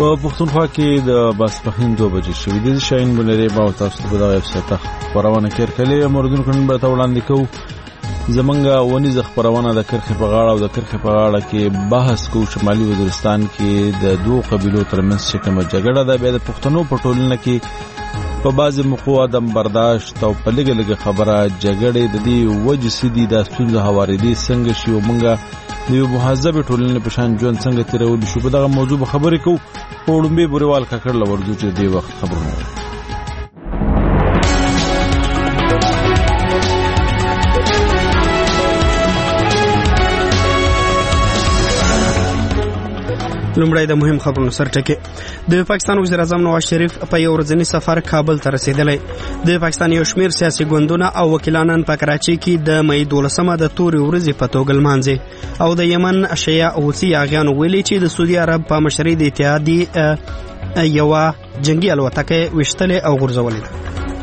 په پښتونخوا کې د ماسپښین 2 بجې شوې دي. شاهین بولري با تاسو ته د ویب سټ خبرونه کړلې امردون کنن به وړاندې کوو. زمونږه ونیز خبرونه د کرخې په غاړه او د کرخې په غاړه کې بحث کوو. شمالي وزیرستان کې د دوه قبیلو ترمنځ چې کومه جګړه ده به د پښتنو په ټولنه کې په بعض موقعو عدم برداشت او په لګ خبره جګړې د دې وجې سدي د ستونزو حواریدي څنګه شي او مونږه د یو مهذب ټولنې په شان ژوند څنګه تیرول شو په دغه موضوع خبرې کوو. په وړاندې بوريوال کاکړ لورځو چې د وخت خبرونه لومړی د مهم خبرونو سرټکی. د پاکستان وزیر اعظم نواز شریف په یو ورځنی سفر کابل ته رسیدلی. د پاکستان یو شمېر سیاسي ګوندونه او وکیلان په کراچۍ کې د مې 12مه د تورې ورځې په توګه لمانځي او د یمن شیعه حوثي اغیانو ویلي چې د سعودي عرب په مشرۍ د اتحادیې یو جنگي الوتکه وشتلې او غورځولې ده.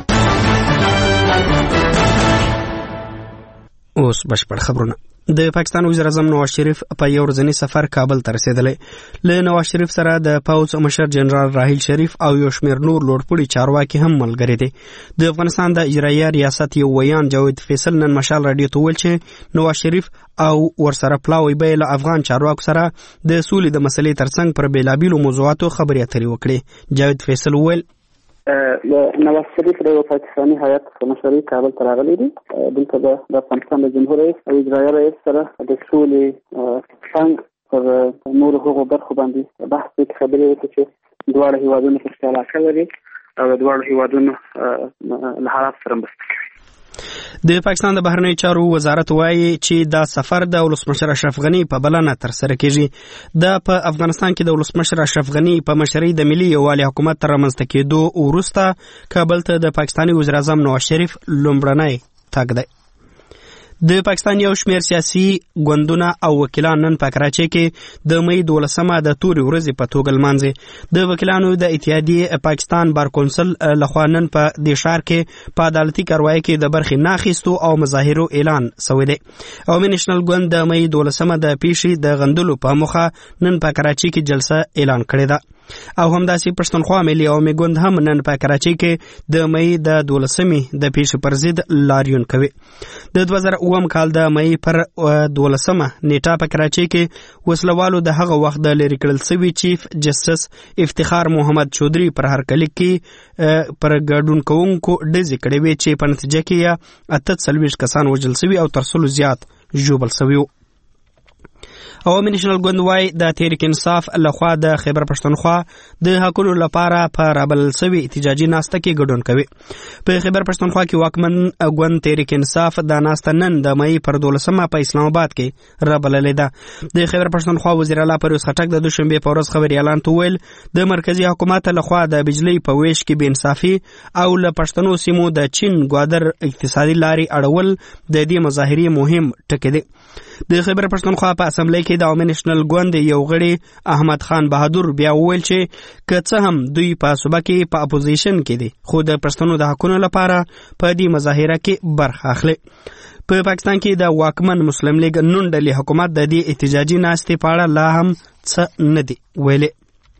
اوس بشپړ خبرونه. د پاکستان وزیر اعظم نواز شریف په یو ورځنی سفر کابل ته رسیدلی. له نواز شریف سره د پوځ مشر جنرال راحیل شریف او یو شمېر نور لوړپوړي چارواکي هم ملګري دي. د افغانستان د اجرایه ریاست یو ویان جاوید فیصل نن مشال رادیو ته ویل چې نواز شریف او ورسره پلاوی به له افغان چارواکو سره د سولې د مسلې ترڅنګ پر بیلابیلو موضوعاتو خبرې اترې وکړي. جاوید فیصل ویل نواز شریف د پاکستاني هیئت مشري کابل ته راغلي دي. دلته د افغانستان د جمهور رئیس او اجرایه رئیس سره د سولې څنګه پر نور هغو برخو باندې بحث وکړي. خبرې وکړي چې دواړه هیوادونه په علاقه لري او د دواړو هیوادونو له حالات سره مرسته کوي. د پاکستان د بهرنی چارو وزارت وایي چې دا سفر د ولسمشر اشرف غنی په بلنه تر سره کیږي. د په افغانستان کې د ولسمشر اشرف غنی په مشرۍ د ملي یووالي حکومت تر رامنځته کېدو وروسته کابل ته د پاکستاني وزیر اعظم نواز شریف لومړنی تګ دی. د پاکستان یو شمېر سیاسي ګوندونه او وکیلان نن په کراچۍ کې د مې 12مه د تورې ورځې په توګه لمانځي. د وکیلانو د اتحادیې پاکستان بار کونسل لخوا نن په دې ښار کې په عدالتي کاروایی کې د برخې نه اخیستو او مظاهرو اعلان شوی دی. عوامي نېشنل ګوند د مې 12مه د پیښې د غندلو په موخه نن په کراچۍ کې جلسه اعلان کړې ده. او همداسې پښتونخوا ملي عوامي ګوند هم نن په کراچۍ کې د مې د 12مې د پیښې پر ضد لاریون کوي. د 2009 کال د مې پر 12مه نیټه په کراچۍ کې وسلوالو د هغه وخت د لری کړل سوي چیف جسټس افتخار محمد چودري پر هرکلي کې پر ګډون کوونکو ډزې کړې وې چې په نتیجه کې 48 کسان وژل شوي او تر 100 زیات ژوبل شوي. عوامي نېشنل ګوند وايي د تحریک انصاف لخوا د خیبر پښتونخوا د حقونو لپاره په رابلل شوي احتجاجي ناسته کې ګډون کوي. په خیبر پښتونخوا کې واکمن ګوند تحریک انصاف د ناسته نن د مې پر 12مه په اسلام آباد کې رابللې ده. د خیبر پښتونخوا وزیر اعلی پرویز خټک د دوشنبه په ورځ خبري اعلان ویل د مرکزی حکومت لخوا د بجلی په ویش کې بې انصافي او له پښتنو سیمو د چین ګوادر اقتصادي لاري اړول د دې مظاهرې مهم ټکی دی. د خیبر پښتونخوا په اسمبلی کې د عوامي نېشنل ګوند یو غړي احمد خان بهادر بیا وویل چې که څه هم دوی په صوبه کې په اپوزیشن کې دي خو د پښتنو د حقونو لپاره په دې مظاهره کې برخه اخلي. په پاکستان کې د واکمن مسلم لیگ نون ډلې حکومت د دې احتجاجي ناستې په اړه لا هم څه نه دي ویلي.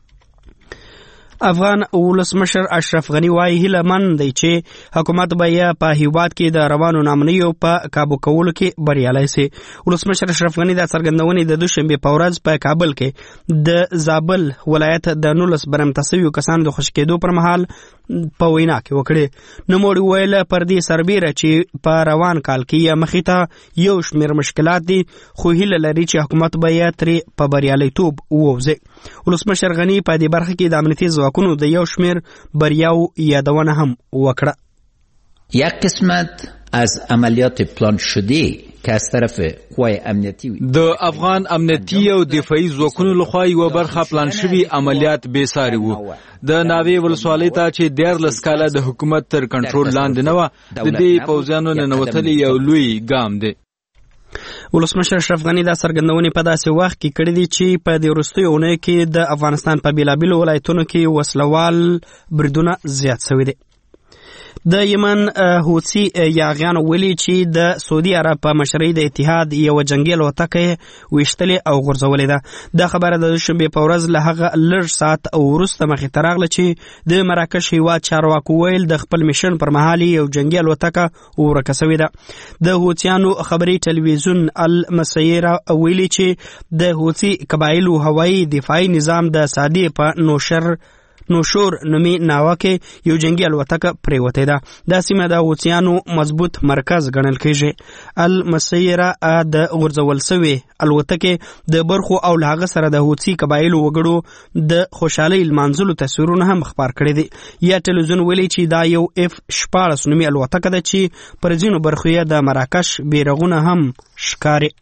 افغان ولسمشر اشرف غنی وايي هیله من دی چې حکومت به یې په هیواد کې د روانو نامنیو په کابو کولو کې بریالی شي. ولسمشر اشرف غنی د څرګندونې د دوشنبه په ورځ په کابل کې د زابل ولایت د 19 برمته شویو کسانو د خوشي کېدو پر مهال په وینا کې وکړي. نوموړي ویل پر دې سربیره چې په روان کال کې مخې ته یو شمېر مشکلات دي خو هیله لري چې حکومت به یې ترې په بریالیتوب ووځي. ولسمشر غنی په دې برخه کې د امنیتي ځواکونو د یو شمېر بریاو یادونه هم وکړه. یک قسمت از عملیات پلان شده که از طرف قوای امنیتی د افغان امنیتي او دفاعي ځواکونو لخوا یو برخه پلان شوی عملیات بې ساري وو. د ناوې ولسوالۍ ته چې 14 کاله د حکومت تر کنټرول لاندې نه و د دې پوځیانو ننوتلي یو لوی ګام دی. ولسمشر اشرف غنی دا څرګندونې په داسې وخت کې کړې دي چې په دې وروستیو اونیو کې د افغانستان په بیلابیلو ولایتونو کې وسلوال بریدونه زیات شوي دي. د یمن حوثي یاغیانو ویلي چې د سعودي عرب په مشرۍ د اتحاد یو جنگي الوتکه ویشتلې او غورځولې ده. دا خبره د شنبې په ورځ له هغه لږ ساعت وروسته مخې ته راغله چې د مراکش هیواد چارواکو ویل د خپل میشن پر مهال یو جنگي الوتکه ورکه شوې ده. د حوثیانو خبري ټلویزیون المسیره ویلي چې د حوثي قبایلو هوایي دفاعي نظام د سعدي په نوشور نومي ناوه کې یو جنگي الوتکه پریوتې ده. دا سیمه د حوثیانو مضبوط مرکز ګڼل کېږي. المسیره د غورځول شوې الوتکې د برخو او له هغه سره د حوثي قبایلو وګړو د خوشحالۍ لمانځلو تصویرونه هم خپار کړي دي. یا ټلویزیون ویلي چې دا یو F-14 نومي الوتکه ده چې پر ځینو برخو یې د مراکش بیرغونه هم ښکاري.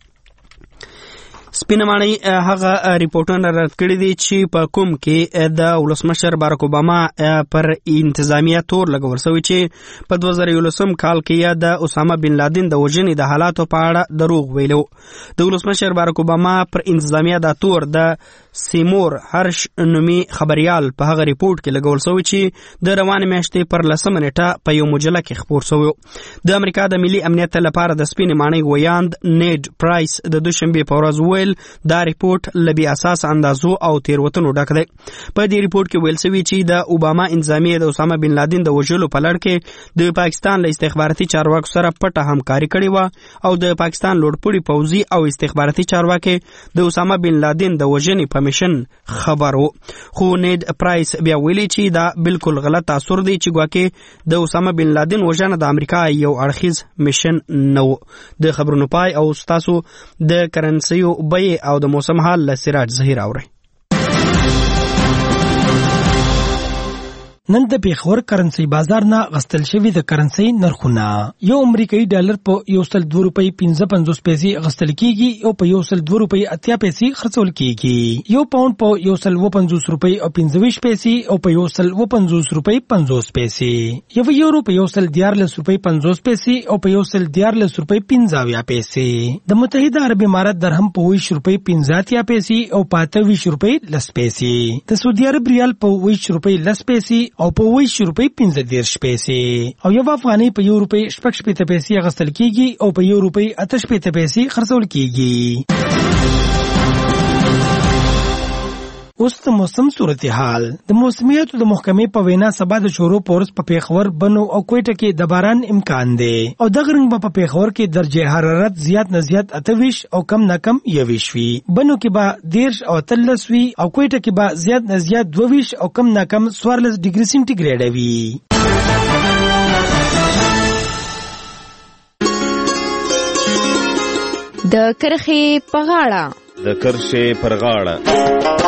سپینه ماڼۍ هغه ریپورټونه رد کړي دي چې په کوم کې د ولسمشر باراک اوباما پر انتظامیه تور لګول شوی چې په 2011 کال کې د اسامه بن لادن د وژنې د حالاتو په اړه دروغ ویلو. د ولسمشر باراک اوباما پر انتظامیه د تور د سیمور هرش نومي خبريال په هغه ریپورت کې لګول شوی چې د روانې میاشتې پر 10 نیټه په یو مجله کې خپور شوی. د امریکا د ملي امنیت لپاره د سپینه ماڼۍ ویاند نیډ پرایس د دوشنبه په ورځ ویل دا ریپورت لبی اساس اندازو او تیروتنو ډک دی. په دې ریپورت کې ویل شوی چې د اوباما انتظامیه د اسامه بن لادن د وژلو په لړ کې د پاکستان له استخباراتي چارواکو سره پټه همکاري کړې و او د پاکستان لوړپوړي پوځي او استخباراتي چارواکي د اسامه بن لادن د وژنې په میشن خبرو. خو نیډ پرایس بیا ویلي چې دا بالکل غلط تاثر دی چې ګواکې د اسامه بن لادن وژنه د امریکا یو اړخیز میشن نه و. د خبرونو پای او تاسو د کرنسیو بیې او د موسم حال له سراج ظهیر اوري. نن د پیښور کرنسي بازار نه غستل شوی د کرنسي نرخونه. یو امریکایي ډالر په 102 روپۍ 55 پیسې غستل کیږي او په 102 روپۍ 80 پیسې خرڅول کیږي. یو پاوند په 150 روپۍ او 25 پیسې او په 150 روپۍ 50 پیسې. یو یورو په 114 روپۍ 50 پیسې او په 114 روپۍ 50 پیسې. د متحده عرب امارات درهم په 20 روپۍ 50 پیسې او په 28 روپۍ 10 پیسې. د سعودي عرب ریال په 20 روپۍ 10 پیسې او په 20 روپۍ 15 پیسې. او یو افغانۍ په 1 روپۍ 60 پیسې غستل کیږي او په 1 روپۍ 88 پیسې خرڅول کیږي. اوس د موسم صورتحال. د موسمیاتو د محکمې په وینا سبا د شورو پورس په پیښور بنو او کوټه کې د باران امکان دی او دغه رنګ په پیښور کې درجه حرارت زیات نه زیات 28 او کم نه کم 21 وي. بنو کې به 13 او 13 وي او کوټه کې به زیات نه زیات 22 او کم نه کم 14 ډیګري سنټیګریډ وي. د کرخې په غاړه. د کرښې پر غاړه.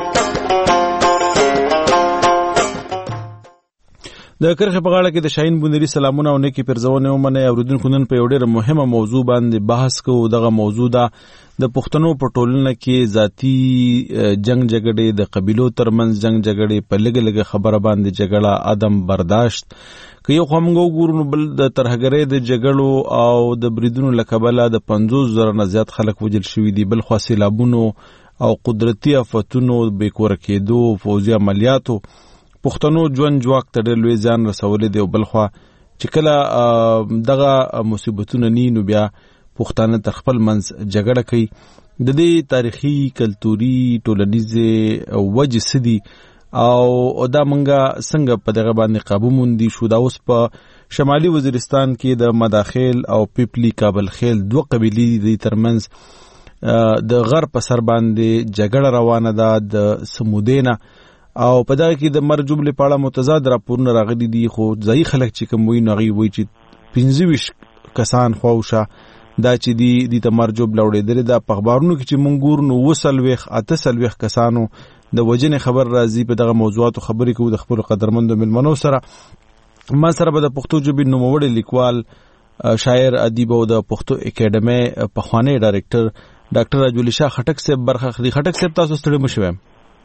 د کرخې په غاړه کې د شاهین بونری سلامونه او نیکی پرځونه ومنه اوریدونکو نن په یو ډېر مهمه موضوع باندې بحث کوو. دغه موضوع ده د پښتنو په ټولنه کې ذاتی جنگ جګړې د قبیلو ترمنځ جنگ جګړې په لګ خبره باندې جګړه عدم برداشت که یو خمغو ګورو بل د ترهګرۍ د جګړو او د بریدونو لکبله د 50,000 نه زیات خلک وجل شوي دي. بل خو سیلابونو او قدرتي آفتونو بیکور کېدو فوزي عملیاتو پښتنو ژوند جواک ته ډېر لوی ځان رسولې دی. او بل خو چې کله دغه مصیبتونه ني نو بیا پښتانه تر خپل منځ جګړه کوي. د دې تاریخي کلتوري ټولنیزه وجه سدي او دا منګه څنګه په دغه باندې قابو موندي شو. دا اوس په شمالي وزیرستان کې د مداخل او پیپلی کابل خیل دوه قبیلې دي ترمنځ د غر په سر باندې جګړه روانه ده د سمودینا او په دغه کې د مرګ جملې په اړه متضاد راپورونه راغلي دي. خو ځای خلک چې کوم وایي نو هغوی وایي چې 25 کسان خواوشه دا چې دي د مرګ جمله وړېدلې ده. په اخبارونو کې چې مونږ ګورو نو 28 کسانو د وژنې خبر راځي. په دغه موضوعاتو خبرې کوو د خپلو قدرمندو مېلمنو سره. ما سره به د پښتو ژبې نوموړی لیکوال شاعر ادیب او د پښتو اکیډمۍ پخوانی ډایرکټر ډاکټر راجولی شاه خټک صاحب برخه اخلي. خټک صاحب تاسو ستړي مه شئ.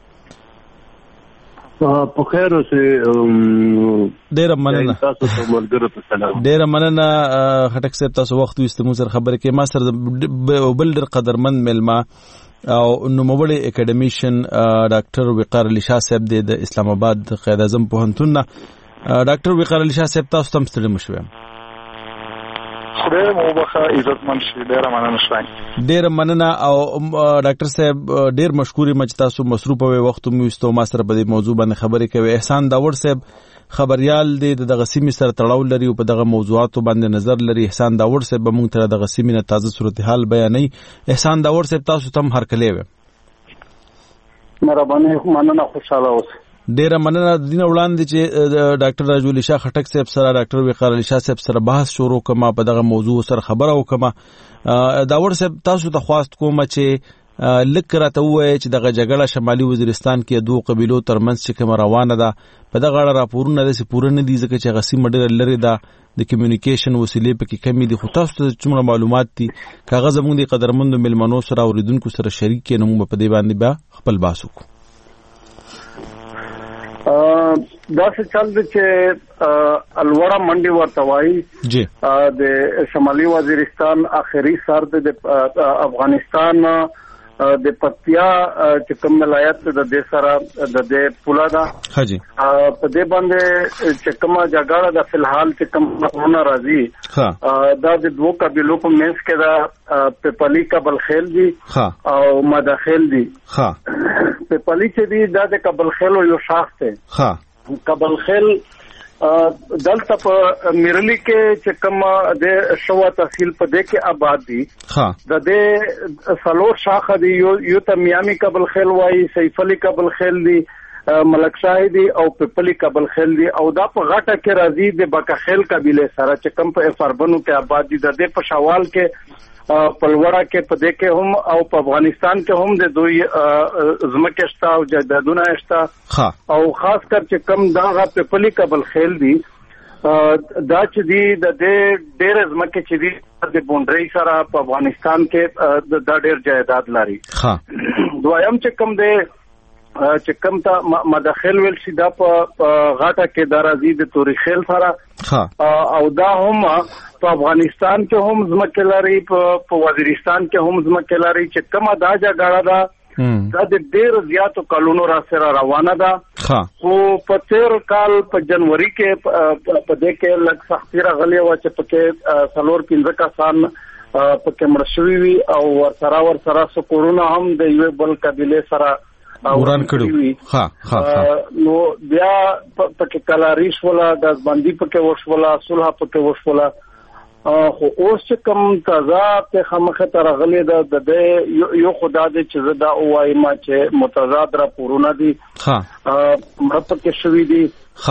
په خیر اوسه. ډیره مننه. تاسو ته ملګرو ته سلام. ډیره مننه خټک صاحب تاسو وخت وستمو سره خبرې کې. ما سره بل ډېر قدرمند ملما او نوموړی اکیډمیشن ډاکټر وقار علي شاه صاحب د اسلام آباد قائد اعظم پوهنتون نه. ډاکټر وقار علي شاه صاحب تاسو تم ستړي مشوم. خدای مو بخا عزتمن شي. ډیره مننه شوي. ډیره مننه. او ډاکټر صاحب ډیر مشکورې مچ تاسو مصروف وي وخت مو استو ما سره په دې موضوع باندې خبرې کوي. احسان داور صاحب خبريال دی دغه سیمې سره تړاو لري او په دغه موضوعاتو باندې نظر لري. احسان داور صاحب موږ ته دغه سیمې نه تازه صورتحال بیانوي. احسان داور صاحب تاسو تم هرکلی و. مهرباني مننه خوشاله اوسئ. ډیره مننه. دینه وړاندې چې ډاکټر راجو علي شاه خټک صاحب سره ډاکټر وقار علي شاه صاحب سره بحث شروع کما په دغه موضوع سره خبره وکما. داور صاحب تاسو ته خواست کوم چې لک راته وایي چې دغه جګړه شمالي وزیرستان کې دوه قبیلو ترمنځ چې کوم روانه ده په دغه اړه راپورونه داسې پوره نه دي ځکه چې غسی مډر لري ده د کمیونیکیشن وسیلې پکې کمی دي. خو تاسو ته څومره معلومات دي کاغذ موږ د قدرمنو ملمنو سره اوریدونکو سره شریک کینو موږ په دې باندې بیا خپل باسو کو. دا څه چل دي چې الوړه منډي ورته وایي جی د شمالي وزیرستان اخري سر د افغانستان د پکتیا چې کوم ولایت د دې سره د دې پولا دا حاجی په دې باندې چې کوم جګړه د فلحال چې کوم نه راځي دا د دوه قبیلو په منځ کې دا پپلی قبل خیل دي او مداخل دي. پپلی چې دي دا د قبل خیل یو شاخ دی. قبل خیل دلته په میرلی کې چې کوم د شوا تحصیل په دې کې آباد دي. د دې سلور شاخه دي یو ته میامي قبل خیل وایي، سیف علي قبل خیل دي، ملک شاهي دي او پپلی قبل خیل دي او دا په غټه کې راځي د بکا خیل قبيله سره چې کوم په افربنو کې آباد دي. د دې په شوال کې پلوړه کې په دې کې هم او په افغانستان کې هم د دوی زمکه شته او جدادونه شته او خاص کر چې کم دا په پلی قبل خیل دي دا چې دی د ډېر زمکه چې دی د بونډري سره په افغانستان کې د ډېر جایداد لري. دویم چې کم دی چې کم ته مداخل ویل شي دا په غاټه کې درازي د توري خیل سره او دا هم په افغانستان کې هم زمکه لري، په وزیرستان کې هم زمکه لري چې کومه دا جګړه ده دا د ډېر زیاتو کلونو را سره روانه ده. خو په 13 کال په جنوري کې په دې کې لږ سختي راغلې و چې پکې 4-15 کسان پکې مړ شوي وي او ورسره سو کورونا هم د یو بل قبيله سره وران کړو. نو بیا پکې کلاریش ولا د باندې پکې وشولا صلح پکې وشولا خو اوس چې کوم تازه ته خامخه ترغلې د یو خدا دې چې زدا اوای ما چې متضاد را پورونه دي مړ پکې شوې دي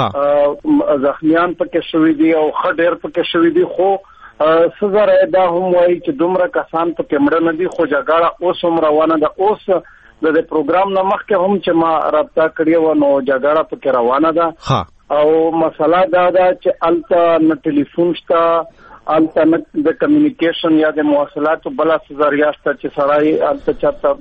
زخمیان پکې شوې دي او خډیر پکې شوې دي. خو سزا دا هم وایي چې دومره کسان پکې مړ نه دي خو جګړه اوس هم روانه ده. اوس د پروګرام نه مخکې هم چې ما رابطه کړې و نو جګړه پکې روانه ده او مسله دا ده چې الته نه ټلیفون شته، الته نه د کمیونیکیشن یا د مواصلاتو بل ذریعہ شته چې سړی الته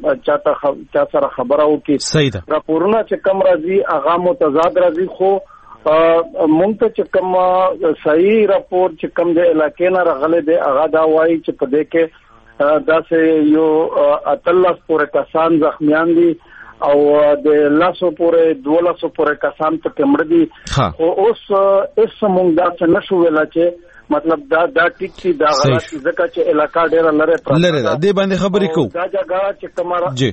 چا سره خبره وکړي. راپورونه چې کم راځي هغه متضاد راځي خو مونږ ته چې کم صحیح راپور چې کم د علاقې نه راغلی دی هغه دا وایي چې په دې کې دا سه یو اتلس پورې کسان زخمیان دي او د لاسو پورې 1200 پورې کسان په کمړ دي. او اوس مونږ دا څه نشو ویلا چې مطلب دا ټیک سي دا غلط ځکه چې علاقہ ډېر لره ده دې باندې خبرې کو دا جګړه چې کمره جی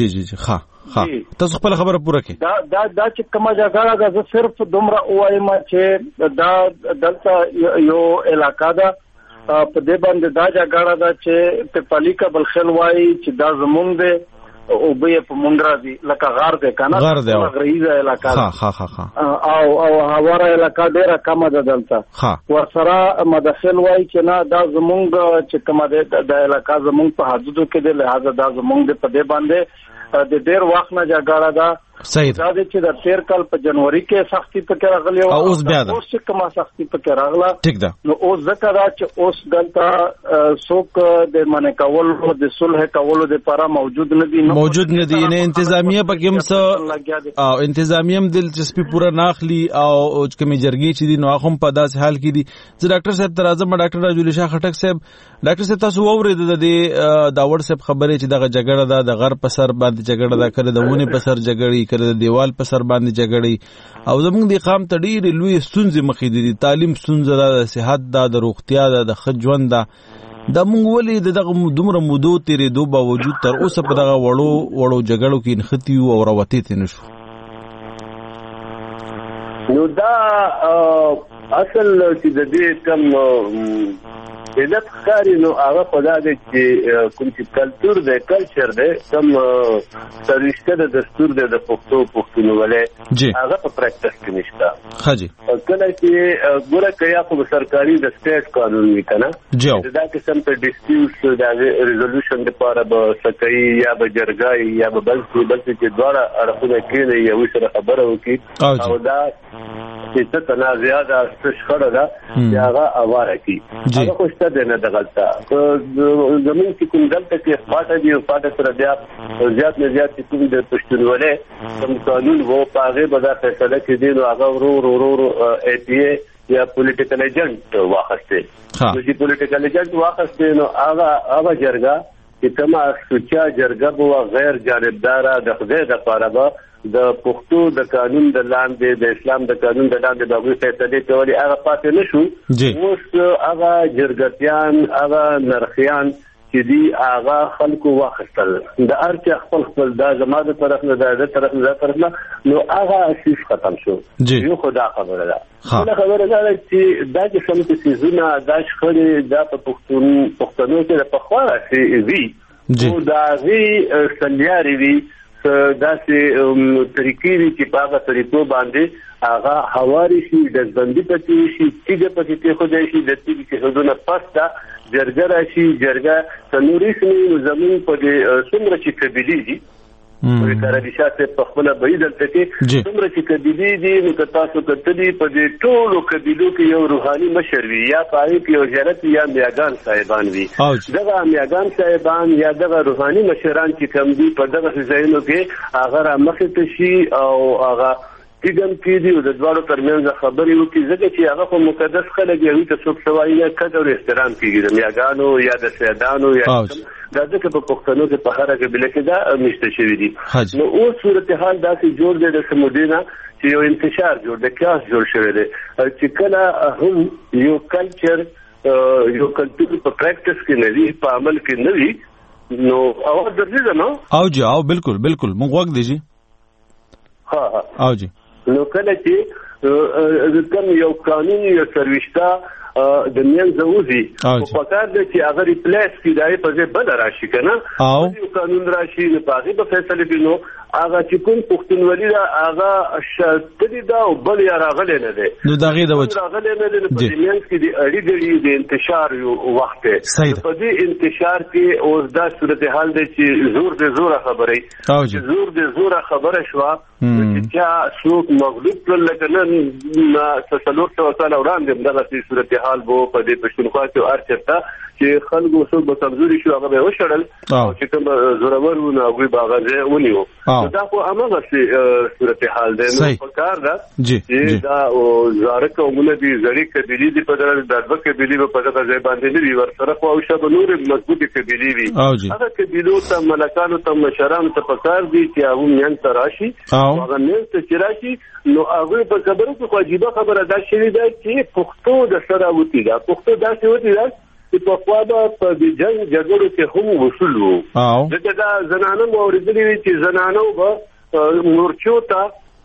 تاسو خپل خبره پوره کړئ. دا چې کومه جګړه ده زه صرف دومره وایم چې دا دلته یو علاقہ ده په دې باندې دا جګړه ده چې په پلی قبل خل وایي چې دا زمونږ ده او به په مونږ راځي لکه غار ده کنه غریزه علاقہ او هواره علاقہ ډیره کم ده دلته ورسره مداخل وایي چې نه دا زمونږ چې کومه ده د علاقہ زمونږ په حدودو کې ده لہذا دا زمونږ په دې باندې د ډیر وخت نه جګړه ده. صحیح دا چې د 13 کال په جنوري کې سختي پکې راغلی او اوس بیا ده اوس چې کومه سختي پکې راغله ټیک ده. نو اوس ذکر دا چې اوس دلته څوک د منې کولو د صلح کولو د لپاره موجود نه دي نه انتظامیه پکې هم او انتظامیه هم دلچسپي پوره ناخلي او کومې جرګې چې دي نو هغه هم په داسې حال کې دي. زه ډاکټر صاحب تر اعظم ډاکټر راجو علي شاه خټک صاحب ډاکټر صاحب تاسو واورید د داوړ صاحب خبرې چې دغه جګړه ده د غر په سر باندې جګړه ده کړې د ونی په سر جګړې کړه د دیوال په سر باندې جګړې او زمونږ د قام ته ډېرې لوی ستونزې مخې دي. تعلیم ستونزه ده، د صحت ده، د روغتیا ده، د ښه ژوند ده. دا مونږ ولې د دغه دومره مودو تېرېدو باوجود تر اوسه په دغه وړو جګړو کې نښتي یو او راوتې ته نه شو؟ نو دا اصل چې د دې کم علت ښکاري نو هغه په دا دی چې کوم چې کلتور دی، کلچر دی، کم سرویشته د دستور دی د پښتونولۍ هغه په پریکټس کې نشته. کله چې ګوره که یا خو سرکاري د سټیټ قانون وي که نه دا قسم ته ډسپیوټس د ریزولوشن دپاره به څه کوي یا به جرګه یا به بل څه چې دواړه اړخونه کښېنوي یوې سره خبره وکړي او دا چې څه تنازعه ده، څه شخړه ده چې هغه هواره کړي. هغه خو شته دی نه دغلته زمونږ چې کوم دلته کې پاټه دي او پاټه سره بیا زیات نه زیات چې کوم د پښتونولۍ کوم قانون و په هغې به دا فیصله کېدي نو هغه ورو ای پی ای یا پولیټیکل ایجنټ واخیستې. نو چې پولیټیکل ایجنټ واخیستې نو هغه جرګه چې کومه سوچه جرګه به وه غیر جانبداره د خدای دپاره به د پښتو د قانون د لاندې د اسلام د قانون د لاندې به هغوی فیصلې کولې. هغه پاتې نه شو. اوس هغه جرګتیان، هغه نرخیان چې دي هغه خلکو واخیستل د هر چا خپل دا زما د طرف نه دا د طرف نه دا طرف نه نو هغه اساس ختم شو. یو خدا خبره ده. بله خبره دا ده چې دا قسم څیزونه دا شخړې دا په پښتنو کې د پخوا راسې وي او د هغې سلیارې وي داسې طریقې دي چې په هغه طریقو باندې هغه هوارې شي، ډزبندي پکې شي، تیږه پکې کېښودی شي، د تیږې کېښودنه پس ده جرګه راشي. جرګه څلورې سیمې زمونږ په دې څومره چې قبیلې دي کارالي شاه صاحب په خپله به یې دلته کې څومره چې قبیلې دي نو که تاسو کتلي په دې ټولو قبیلو کې یو روحاني مشر وي یا په هغې کې یو زیارت وي یا میاګان صاحبان وي. دغه میاګان صاحبان یا دغه روحاني مشران چې کوم دي په دغه ځایونو کې هغه رامخې ته شي او هغه تیګم کېدي او د دواړو ترمنځ خبرې وکړي ځکه چې هغه خو مقدس خلک دي هغوی ته څوک څه وایي یا قدر او احترام کېږي د میاګانو یا د سیدانو یا دا ځکه په پښتنو کې په هره قبیله کې دا میشته شوي دي. نو اوس صورتحال داسې جوړ دی د سمودې نه چې یو انتشار جوړ دی، کلاس جوړ شوی دی چې کله هم یو کلچر یو کلتور په پریکټس کې نه وي، په عمل کې نه وي نو اواز درځي ده نو او جی او بالکل مونږ غوږ دی جی او جی نو کله چې کوم یو قانون یا سرویشته د منځه وځي خو پکار دی چې هغه ریپلیس کړي د هغې په ځای بله راشي که نه یو قانون راشي نو په هغې به فیصلې کړي. نو هغه چې کوم پښتونولي ده هغه شتلې ده او بل یا راغلی نه دی نو د هغې د وجې راغلی نه دی نو په دې منځ کې د اړي ګړي د انتشار یو وخت دی. په دې انتشار کې اوس دا صورتحال دی چې زور د زوره خبرې چې زور د زوره خبره شوه چې چا څوک مغلوب کړل لکه نن 400 کاله وړاندې همدغسې صورتحال به په دې پښتونخوا کې هر چېرته چې خلکو څوک به کمزوري شو هغه به یې وشړل او چې کوم زورور وو نو هغوی به هغه ځای ونیو. دا خو همغسې صورتحال دی. نو پکار ده چې دا زاړه قومونه دي، زړې قبیلې دي، په دغه دا دوه قبیلې به په دغه ځای باندې نه وي، ورسره خو او شابه نورې مضبوطې قبیلې وي. هغه قبیلو ته ملکانو ته مشرانو ته پکار دي چې هغوی منځ ته راشي او هغه منځ ته چې راشي نو هغوی په خبرو کې خو عجیبه خبره دا شوې ده چې پښتو د سره وتې ده، پښتو داسې وتې ده چې پخوا به په دې جنګ جګړو کې هم وصول وو ځکه دا زنانه مو اورېدلي وي چې زنانو به مورچو ته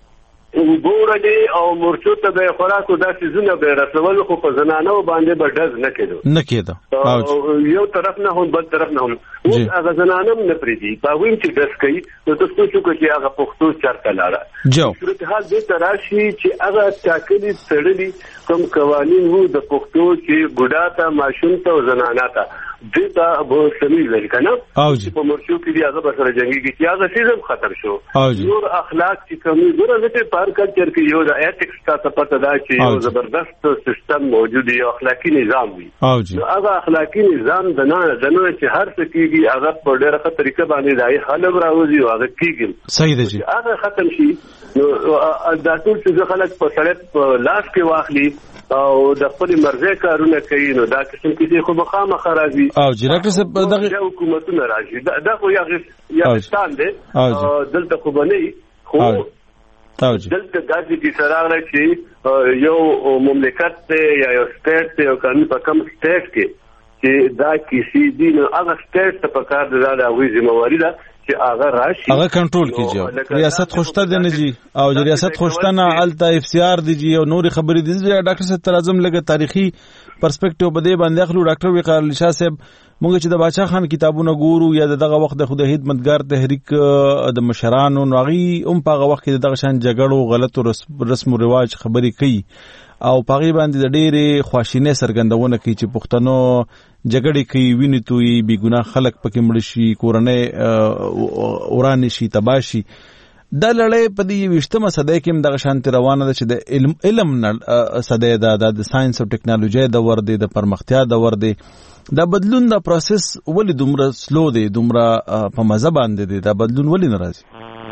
وګورلې او مورچو ته به یې خوراک او دا څیزونه به یې رسول خو په زنانو باندې به ډز نه کېده یو طرف نه هم بل طرف نه هم اوس هغه زنانه هم نه پرېږدي په هغوی هم چې ډز کوي نو ته سوچ وکړه چې هغه پښتو چېرته لاړه. صورتحال دې ته راشي چې هغه ټاکلي تړلي کوم قوانین وو د پښتو چې بوډا ته ماشوم ته او زنانه ته دې ته به سمیز ویل که نه چې په مرچو کې دي هغه به سره جنګېږي چې هغه څیز هم ختم شو. نور اخلاق چې کمي ګوره زه چې په هر کلچر کې یو د ایتکس تاسو پته ده چې یو زبردست سیستم موجود یو اخلاقي نظام وي نو هغه اخلاقي نظام د نه چې هر څه کېږي هغه په ډېره ښه طریقه باندې د هغې حل هم راوځي او هغه کېږي صحیح ده هغه ختم شي نو دا ټول چې خلک په سړک په لاس کې واخلي او د خپل مرزي کارونه کوي نو دا قسم کې خو مخامخ راځي او چې ډاکټر صاحب دغه حکومتونه راځي دا خو یاغستان دی دلته خو باندې خو دلته داسې کیسه راغله چې یو مملکت دی یا یو سټیټ دی او قانون په کوم سټیټ کې چې دا کیسې دي نو هغه سټیټ ته په کار ده دا هغوی ذمہواري ده چې هغه راشي هغه کنټرول کیږي ریاست خوشته دی نه جی او د ریاست خوشته نه الته اف سی آر دی جی او نور خبرې دي ډاکټر صاحب ترازم لګه تاریخي پرسپیکټیو بده باندې اخلو ډاکټر وقار علی شاه صاحب مونږ چې د باچا خان کتابونه ګورو یا دغه وخت د خدای خدمتګار تحریک د مشرانو نوغي په وخت کې دغه شان جګړو غلطو رسم او رواج خبرې کوي او پاغي باندې د ډېرې خواشینه سرګندونه کوي چې پښتنو جګړې کوي ویني توي بي ګناه خلک پکې مړ شي کورنۍ اوران شي تباشي د لړۍ په دې 20مه صدۍ کې دغه شانت روانه ده چې د علم صدۍ ده د ساينس او ټکنالوژي د ور دي د پرمختیا د ور دي دا بدلون دا پروسس ولې دومره سلو دی دومره په مزه باندې دی دا بدلون ولې ناراضي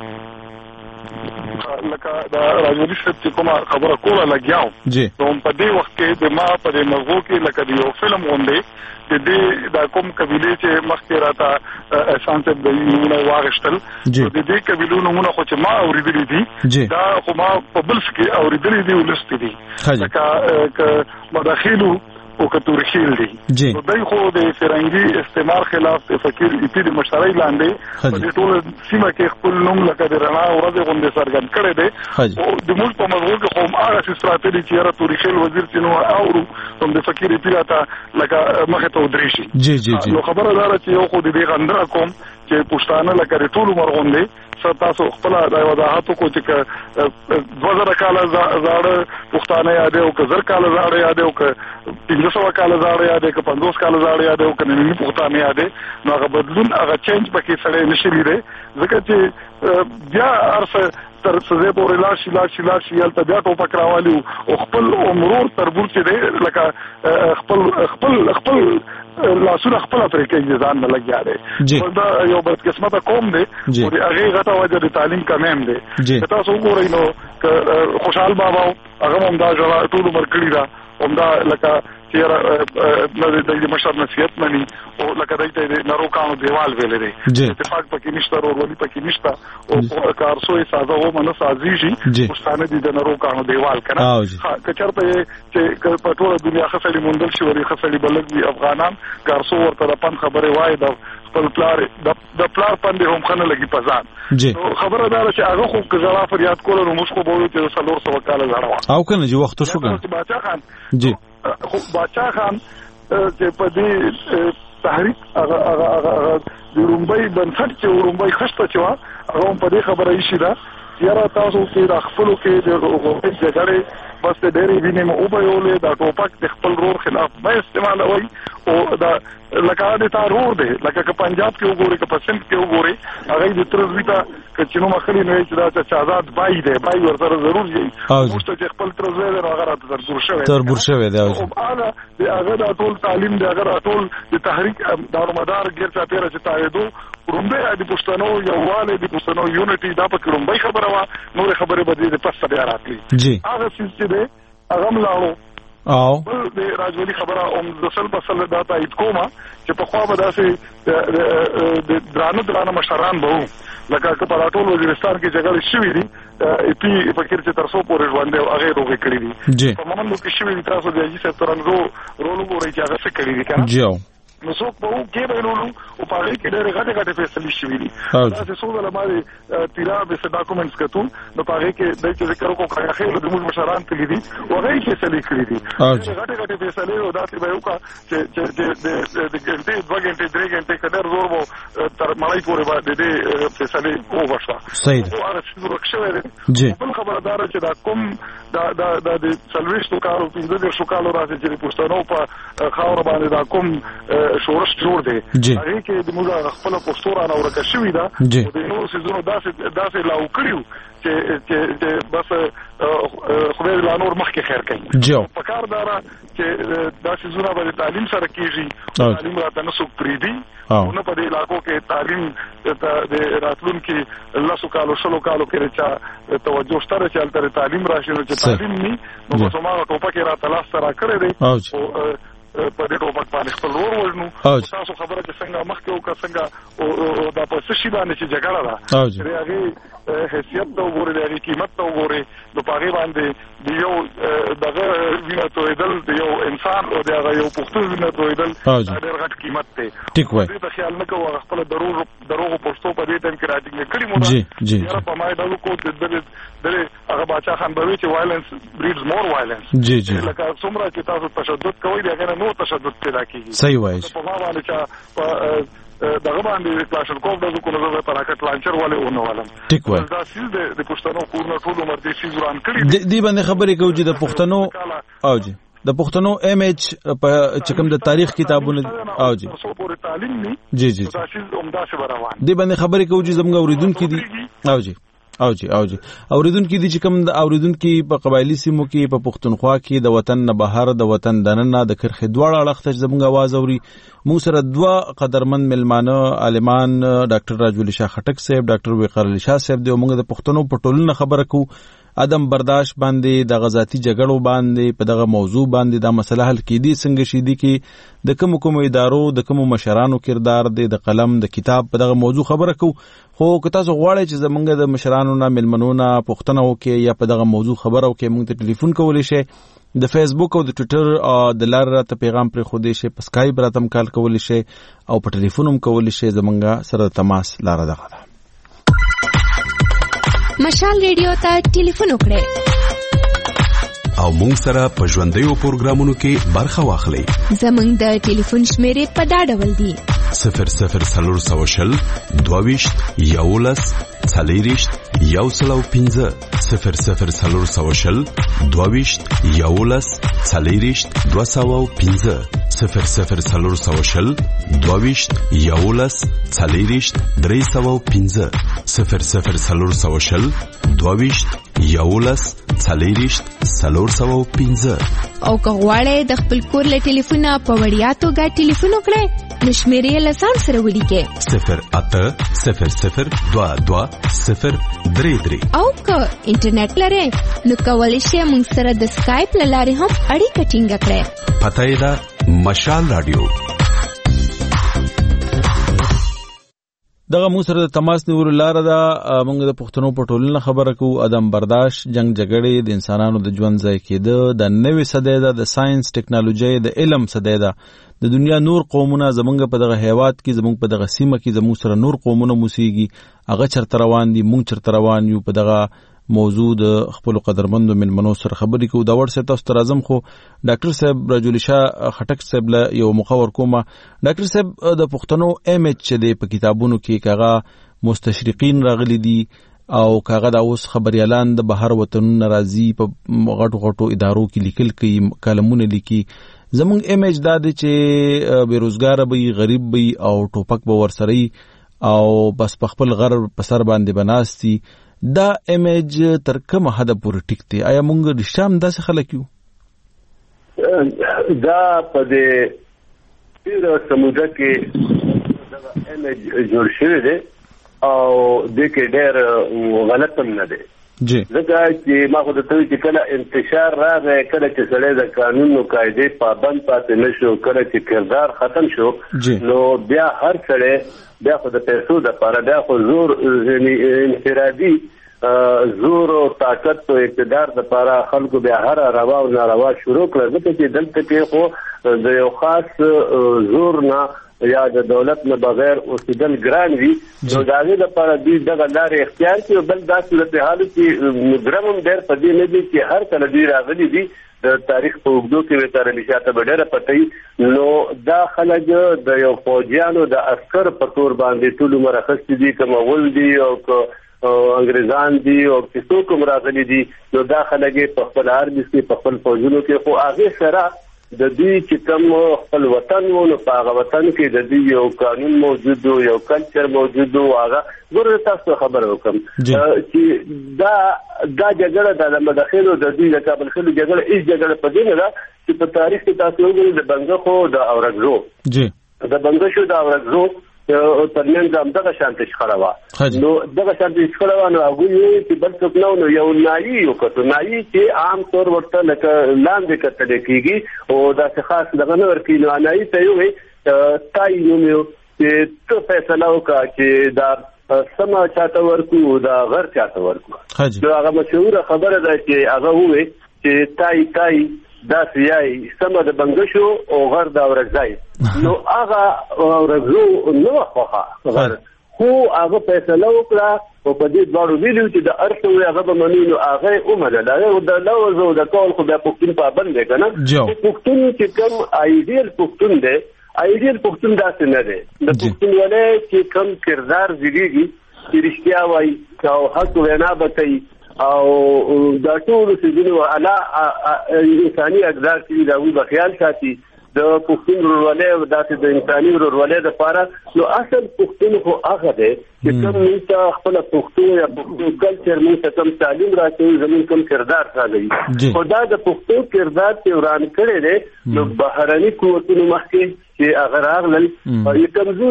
لکه دا راجولي چې کومه خبره کوله لګیاو نو په دې وخت کې د ما په دې مغزو کې لکه د یو فلم غوندې د دې دا کوم قبيله چې مخکې راته احسان ته د یوه واغشتل د دې قبيلو نمونه خو چې ما اوریدلې دي دا خو ما په بلس کې اوریدلې دي ولست دي لکه مداخلو او کتور خیل دي نو دای خو د فرنګي استعمار خلاف د فقیر ایپی د مشرۍ لاندې په ټول سیمه کې خپل نوم لکه د رڼا ورځ غونډه سرګن کړي دي او د موږ په مزغو کې خو هغه استراتیژي چې را تور خیل وزیر تنو اورو هم د فقیر ایپی راته لکه مخه ته ودرېشي جی نو خبره ده چې یو خو د دې غندره کوم چې پښتانه لکه ټول مرغوندې تاسو خپل د وضاحت کو چې 2000 کال زاړه پښتانه یاد او که 1000 کال زاړه یاد او که 1500 کال زاړه یاد او که 50 کال زاړه یاد او که نن پښتانه یاد نو هغه بدلون هغه چینج پکې سره نشي لري ځکه چې بیا ارسه تر څه پورې لاشي یالته بیا ټوپک راوالي او خپل عمرور تربور چې دی لکه خپل لاسونه خپل پرې کې ځان نه لګیا دی دا یو بدقسمته قوم دی او هغه غته وجه د تعلیم کمیم دی تاسو وګورئ نو خوشحال بابا هغه هم دا ټول عمر کړی دا هم دا لکه چې د مشر نصیحت مني او لکه دایته د نروکانو دیوال ویلې دی اتفاق پکې نشته ورولي پکې نشته او کارسوې سازه و منه سازي شي پښتانه دي د نروکانو دیوال کنه کچرته چې په ټول دنیا خسلې مونډل شي وري خسلې بلګي افغانان کارسو ورته پن خبره وای د خپل پلار د پلار پندې هم خنه لګي پزان خبره دار چې هغه خو کزرا فریاد کول نو مشکو بوله چې سلور سو کال زړه او کنه چې وخت شو کنه باچا خان جی خو باچا خان چې په دې تحریک هغه د رومبای بنسټ چې رومبای خشته چې هغه په دې خبره یې شي دا یاره تاسو کې د خپلو کې د جګړې بس د ډېرې وینې مو وبهولې دا ټوپک د خپل رور خلاف به استعمالوي او دا لکه د تارور دی لکه که پنجاب کې وګوري که په سند کې وګوري هغه د ترزوی ته که چې نو مخلي نه چې دا چې آزاد بای دی بای ورسره ضرور دی موږ ته خپل ترزوی دی هغه راته تربور شوی دی او هغه د ټول تعلیم دی هغه ټول د تحریک دارومدار ګر چاپیره چې تاویدو رومبه د پښتنو یوواله د پښتنو یونټي دا په رومبه خبره وا نور خبره به د پس بیا راتلی هغه څه دی هغه ملاړو او د راجولي خبره د سل په سل دا تایید کومه چې په خوا به داسې د درانه مشران به لکه که په ټول وزیرستان کې جګړې شوې دي پی فکر چې تر څو پورې ژوند دی هغه روغې کړې دي په مومندو کې شوې دي تاسو د اجي سپترنګو رولو ګورئ چې هغه څه کړی دي کنه نو څوک به کې به نو او په هغه کې ډېر غټه فیصله شوې دي تاسو څو ځله باندې تیرا به ډاکومېنټس کتو نو په هغه کې د چې ذکر کو کړی خیر د موږ مشران تللی دي او هغه کې فیصله کړې دي غټه فیصله او داسې به وکړه چې د ګنټې 2 غنټې 3 غنټې کډر زور وو تر مړی پورې باندې د فیصله وشوه صحیح او هغه څه ورکشوي دي بل خبردار چې دا کوم د سلويشتو کارو 15 کالو راځي چې پښتنو په خاور باندې دا کوم شورش جوړ دی هغه کې د موږ خپل پښتورانه ورکه شوې ده او د نور سيزونو داسې لاو کړیو چې بس خدای لا نور مخکې خیر کوي په کار دارا چې داسې زونه به تعلیم سره کیږي تعلیم راته نسو پریدي او نه په دې علاقو کې تعلیم د راتلونکي لاسو کالو شلو کالو کې چې توجه ستاره چې الته تعلیم راشي نو چې تعلیم ني نو په سماره ټوپه کې راته لاس سره کړی دی او په دې ټوپک باندې خپل ور وژنو. تاسو خبره چې څنګه مخکې وکړه څنګه او دا په څه شي باندې چې جګړه ده د هغې حیثیت ته وګورئ د هغې قیمت ته وګورئ نو په هغې باندې د یو دغه وینه تویدل د یو انسان او د هغه یو پښتون وینه تویدل ډېر غټ قیمت دی. دې ته خیال نه کوو هغه خپله دروغو پښتو په دې ټایم کې راټینګه کړي مو ده یاره په ما یې دا وکړو د هغه باچا خان به وي چې وایلنس بریډز مور وایلنس لکه څومره چې تاسو تشدد کوئ د هغې نه نور تشدد پیدا کېږي. صحیح وایي په ما باندې چا دغه باندې کلاشنکوف د کو نظر ته راکټ لانچر والے اونو ولم ټیک وای دا سیل د پښتنو کورونه ټول عمر دې سیل وران کړی دی باندې خبرې کوي چې د پښتنو او جی د پښتنو امیج په چکم د تاریخ کتابونه او جی پورې تعلیم ني جی جی دا سیل عمده څه روان دی باندې خبرې کوي چې زموږ اوریدونکو دي او جی اوریدونکو دي چې کوم د اوریدونکو په قبایلی سیمو کې په پښتونخوا کې د وطن نه بهر د وطن دننه د کرخې دواړه اړخ ته زموږ आवाज اوري. موږ سره دوه قدرمن ملمانه عالمان ډاکټر راج ولي شاه خټک صاحب ډاکټر وقار علي شاه صاحب دی. موږ د پښتنو په ټولنه خبره کوو عدم برداشت باندې د غزاتی جګړو باندې په دغه موضوع باندې دا مسله حل کیدی څنګه شي دي کې د کوم ادارو د کوم مشرانو کردار دی د قلم د کتاب په دغه موضوع خبره کو. خو که تاسو غواړئ چې زمونږ د مشرانو نه ملمنونه پوښتنه وکړي یا په دغه موضوع خبره وکړي موږ ته ټلیفون کولی شئ د فیسبوک او د ټویټر د لار راته پیغام پرې خودی شي په سکایپ راته کال کولی شئ او په ټلیفون هم کولی شئ زمونږ سره تماس لار دغه ده. مشال ریډیو ته ټلیفون وکړئ او مونږ سره په ژوندیو پروګرامونو کې برخه واخلئ. زمونږ د ټلیفون شمیرې په دا ډول دي 0040 22 11 40 105 0040 22 11 40 205 0040 22 11 40 305 0040 22 11 40 305 او که غواړئ د خپل کور له ټلیفونه په وړیا توګه ټلیفون وکړئ نو شمیرې له ځان سره ولیکئ 0800 22 033 او که انټرنیټ لرئ نو کولی شئ موږ سره د سکایپ له لارې هم اړیکه ټینګه کړئ. پته یې ده مشال رادیو. دغه موږ سره د تماس نیولو لاره ده. موږ د پښتنو په ټولنه خبره کوو عدم برداشت جنگ جګړې د انسانانو د ژوند ځای کېده د نوې صدۍ ده د ساينس ټیکنالوژي د علم صدۍ ده. د دنیا نور قومونه زمونږ په دغه هیواد کې زمونږ په دغه سیمه کې زمونږ سره نور قومونه موسیږي هغه چرته روان دي موږ چرته روان یو. په دغه موضوع د خپل قدرمندو ملمنو سره خبرې کوو. دا ورسره تاسو ته راځم خو ډاکټر صاحب راج ولي شاه خټک صاحب له یو مخور کومه ډاکټر صاحب د پښتنو امیج چې دی په کتابونو کې کاغه مستشرقین راغلي دي او کاغه دا اوس خبريالان د بهر وطنونو راځي په غټو ادارو کې لیکل کوي کلمونه لیکي. زمونږ امیج دا دی چې بیروزګار وي غریب وي او ټوپک به ورسري او بس په خپل غر په سر باندې بناستي. دا امیج تر کومه حد پورې ټیک دی؟ آیا موږ رښتیا داسې خلک یو؟ دا په دې ډېره سموده کې دا امیج جوړ شوی دی او د کې ډېر غلط هم نه دی جی. ځکه چې ما خو د توی چې کله انتشار راغی کله چې سړی د قانون او قاعدې پابند پاتې نشو کله چې کردار ختم شو نو بیا هر سړی بیا خو د پیسو د لپاره بیا خو زور انفرادي زور او طاقت او اقتدار د لپاره خلکو بیا هر روا او ناروا شروع کړل. ځکه چې دلته کې خو د یو خاص زور نه یا د دولت نه بغیر اوسېدل ګران وي نو د هغې لپاره دوی دغه لارې اختیار کړي. بل دا صورتحال چې مجرم هم ډېر په دې نه دي چې هر کله دوی راغلي دي د تاریخ په اوږدو کې وقار علي شاه ته به ډېره پته وي نو دا خلک د یو فوجیانو د عسکر په طور باندې ټول عمر اخیستي دي که مغول دي او که انګریزان دي او چې څوک هم راغلي دي نو دا خلک په خپل ارمیز کې په خپل فوجونو کې خو هغې سره د دوی چې کوم خپل وطن و نو په هغه وطن کې د دوی یو قانون موجود و یو کلچر موجود و. هغه ګوره تاسو خبره وکړم چې دا جګړه د مداخلو د دوی د کابل خلو جګړه هیڅ جګړه په دې نه ده چې په تاریخ کې تاسو وګورئ د بنګښو د اورګزو د بنګښو د اورګزو ترمنځ هم دغه شانتي شخړه وه. نو دغه شانتي شخړه وه، نو هغوی وویل چې بل څوک نه و، نو یو نایي یې وکړو. نایي چې عام طور ورته لکه لاندې کتلی کېږي او داسې خاص دغه نه ورکوي. نو نایي ته یې وویل تایي نوم یې چې ته فیصله وکړه چې دا سمه چاته ورکو دا غر چاته ورکو. نو هغه مشهوره خبره ده چې هغه وویل چې تایي داسې یایي سمه د بنګشو او غر د اورګځای. نو هغه اورګزو نه وه خوښه غر، خو هغه فیصله وکړه او په دې دواړو ویلي چې د هر څه وایي هغه به مني. نو هغه یې ومنله. هغه د لوز او د قول خو بیا پښتون پابند دی که نه. پښتون چې کوم آیډیل پښتون دی، آیډیل پښتون داسې نه دی. د پښتونولۍ چې کوم کردار زیږېږي چې رښتیا وایي او حق وینا به کوي او دا ټول څیزونه اعلی انساني اقدار چې د هغوی به خیال ساتي د پښتون ورورولۍ او داسې د انساني ورورولۍ دپاره. نو اصل پښتون خو هغه دی چې کوم موږ ته خپله پښتو یا پښتو کلچر موږ ته کوم تعلیم راکوي، زموږ کوم کردار ښه خو دا د پښتو کردار چې وران کړی دی. نو بهرني قوتونو مخکې چې هغه راغلل یو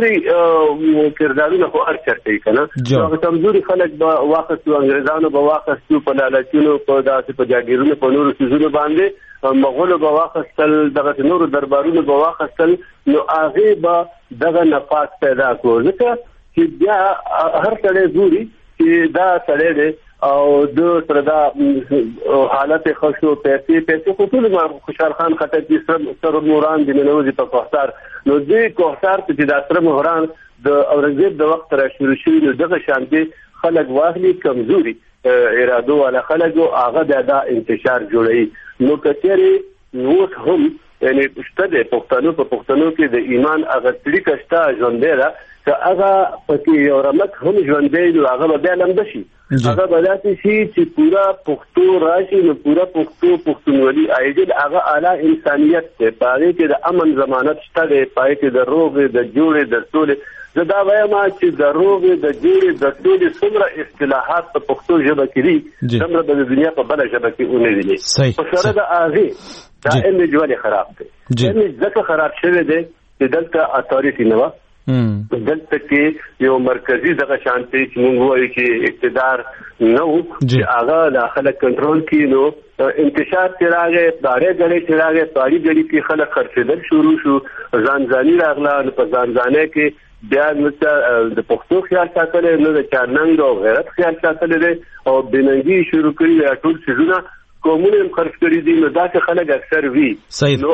کمزوري کردارونه خو هر چېرته یې که نه. هغه کمزوري خلک به واخیستو، انګریزانو به واخیستو په لالچونو، په داسې په جاګیرونو، په نورو څیزونو باندې، مغولو به واخیستل، دغسې نورو دربارونو به واخیستل. نو هغې به دغه نفاق پیدا کړو، ځکه چې بیا هر سړی ګوري چې دا سړی دی او د سره دا حالت ښه شو، پیسې خو ټول خوشحال خان خټک سر موران د ننوځي په کوهستار. نو دې کوهستار ته چې دا سره موران د اورنګزیب د وخت را شروع شوي، نو دغه شانتې خلک واخلي کمزوري ارادو والا خلک او هغه دا انتشار جوړوي. نو که چېرې اوس هم یعنی شته د پښتنو په پښتنو کې د ایمان هغه څړیکه شته ژوندی ده، که هغه پکې یو رمک هم ژوندی نو هغه به بیا لمده شي. هغه به داسې شي چې پوره پښتو راشي. نو پوره پښتونولي آیډیل هغه اعلی انسانیت دی، په هغې کې د امن ضمانت شته دی، په هغې کې د روغې، د جوړې، د سولې. زه دا وایم چې د روغې، د جوړې، د سولې څومره اصطلاحات په پښتو ژبه کې دي، څومره به د دنیا په بله ژبه کې ونه ویني. په سره د هغې دا امیج ولې خراب دی؟ امیج ځکه خراب شوی دی چې دلته اتاریټي نه وه، دلته کې یو مرکزي دغه شانتي چې موږ وایو چې اقتدار نه و چې هغه د خلک کنټرول کړي. نو انتشار چې راغی، داړې ګړې چې راغی، پاړي ګړي کې خلک خرڅېدل شروع شو، ځانځاني راغله. نو په ځانځانۍ کې بیا نه د پښتو خیال ساتلی، نه د چا ننګ او غیرت خیال ساتلی دی او بېننګي شروع کړي دا ټول څیزونه قومونه هم خرڅ کړي دي. نو داسې خلک اکثر وي. نو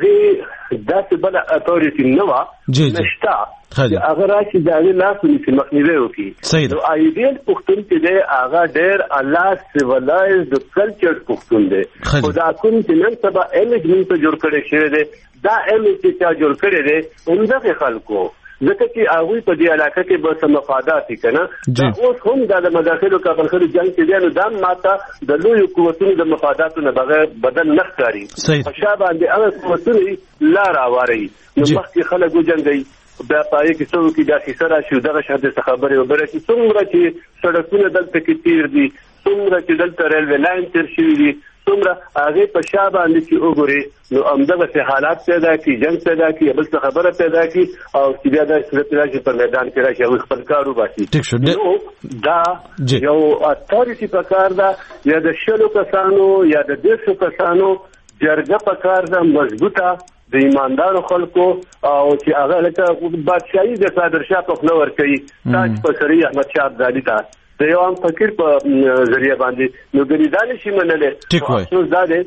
هغې داسې بله اتاریټي نه وه، نشته چې هغه راشي د هغې لاس ونیسي، مخنیوی وکړي. نو آیډیل پښتون چې دی هغه ډېر الله سیولایزد کلچرډ پښتون دی. خو دا کوم چې نن سبا امیج موږ ته جوړ کړی شوی دی، دا امیج چې چا جوړ کړی دی همدغې خلکو، ځکه چې هغوی په دې علاقه کې به څه مفادات دي که نه. دا اوس هم دا د مداخلو کابلخلو جنګ چې دی، نو دا ماته د لویو قوتونو د مفاداتو نه بغیر بدل نه ښکاري. په شا باندې هغه قوتونه لار هواروي. نو مخکې خلک وجنګوي، بیا په هغې کې څه وکړي، دا کیسه راشي، دغه شان درته خبرې وبره چې څومره چې سړکونه دلته کې تېر دي، څومره چې دلته ریلوې لاین تېر شوي دي، څومره هغې په شا باندې چې وګورې نو همدغسې حالات پیدا کړي، جنګ پیدا کړي، یا بل څه خبره پیدا کړي او چې بیا داسې صورت راشي په میدان کې راشي هغوی خپل کار وباسي. نو دا یو اتاریټي پکار ده، یا د 100 کسانو یا د 150 کسانو جرګه پکار ده مضبوطه د ایماندارو خلکو، او چې هغه لکه بادشاهي د صادرشاه په خوله ورکوي، تاج په سري احمدشاه ابدالي ته د یو عام فقیر په ذریعه باندې. نو ګنې دا نشي منلی. افسوس دا دی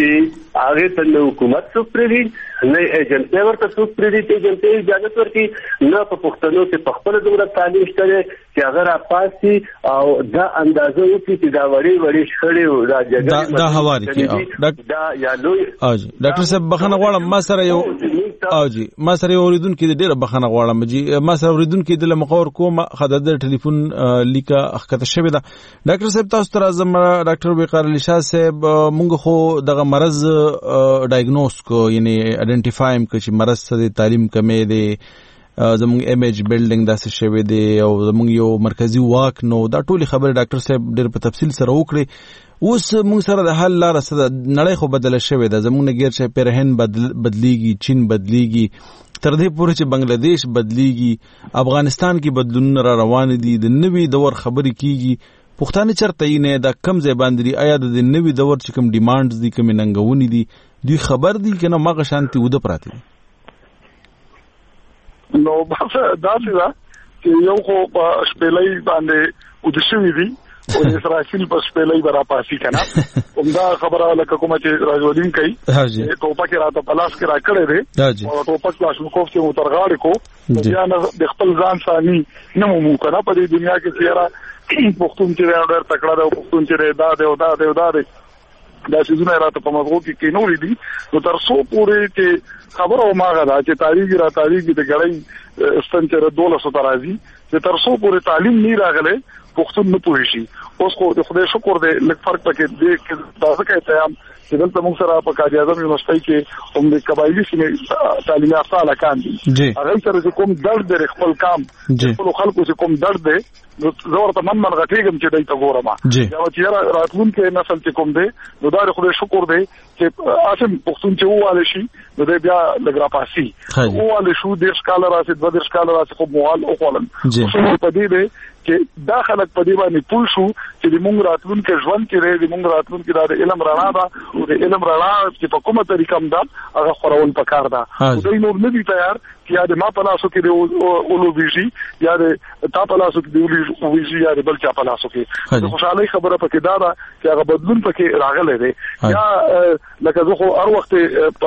چې هغې ته نه حکومت څوک پرېږدي، نه ایجنټۍ ورته څوک پرېږدي چې ایجنټۍ اجازت ورکړي، نه په پښتنو کې په خپله دومره تعلیم شته دی چې هغه راپاسي او دا اندازه وکړي چې دا وړې شخړې او دا جګړې دا هواري کړي. دا یا لوی ډاکټر صاحب بخښنه غواړم، ما سره یو اورېدونکي دی، ډېره بخښنه غواړم جي، ما سره اورېدونکي دی له مخور کوم خدای د ټلیفون لیکه ښکته شوې ده. ډاکټر صاحب تاسو ته راځم. ډاکټر وقار علي شاه صاحب، موږ خو دغه مرض ډایګنوز کو، یعنی آئیډنټیفایم کو چې مرض څه دی، تعلیم کمې دی، زموږ ایمیج بلډینګ داسې شوی دی او زموږ یو مرکزی واک نو، دا ټولې خبرې ډاکټر صاحب ډېر په تفصیل سره وکړي. اوس موږ سره د حل لاره څه ده؟ نړۍ خو بدله شوې ده، زموږ نه غیر شی پیرهن بدلیږي، چین بدلیږي، تر دې پورې چې بنگلاديش بدلیږي افغانستان کې بدلونونه را روان دي د نوي دور خبرې کیږي پښتانه چرته یې نه دا کم ځای باندې آیا د نوي دور چې کوم ډیمانډز دي کوم ننګونی دي دوی خبر دي کنه ماغه شانتي وده پراته دي نو بس دا چې یو خو په شپېلې باندې ودشوي دي او د اسرائیل په شپېلې برا پاسي کنه همدا خبره لکه کومه چې راجودین کوي ټوپک راته پلاس کې را کړې دي او ټوپک کلاشنکوف چې مترغاړي کو بیا نه د خپل ځان ثاني نه مو کنه په دې دنیا کې چیرې پښتون چې ډېر تکړه ده پښتون چې دا دی دا چې راته په مغو کې کینولې دي نو تر څو پورې چې خبره ماغه ده چې تاریخ د غړۍ استنچره 1200 ترازی چې تر څو پورې تعلیم نه راغله پښتون نه پوهی شي اوس خو د خدای شکر دې لږ فرق پکې دې دا ځکه ته چې دلته موږ سره په قائد اعظم یونیورسيټي کې هم د قبایلی سیمې تعلیم یافته الکان دي هغه سره چې کوم درد د خپل کام خپل خلکو چې کوم درد دی نو زه ورته من غټېږم چې دای ته ګورم دا چې راتلونکي نسل چې کوم دی نو دا خدای شکر دی چې اسم پښتون چې واله شي نو دې بیا لګرا پاسي واله شو د ښکاله راسي د ښکاله راسي خو موال او قلم په دې دی چې دا خلک په دې باندې پول شو چې د مونږ راتلونکي ژوند کې د مونږ راتلونکي د علم رڼا ده او د علم رڼا چې په کومه طریقه هم ده هغه خورول پکار ده دوی نور نه دي تیار چې یا د ما په لاسو کې د اولو ویژي یا د تا په لاسو کې د اولو ویژي یا د بل چا په لاسو کې د خوشحالي خبره پکې دا ده چې هغه بدلون پکې راغلی دی یا لکه زه خو هر وخت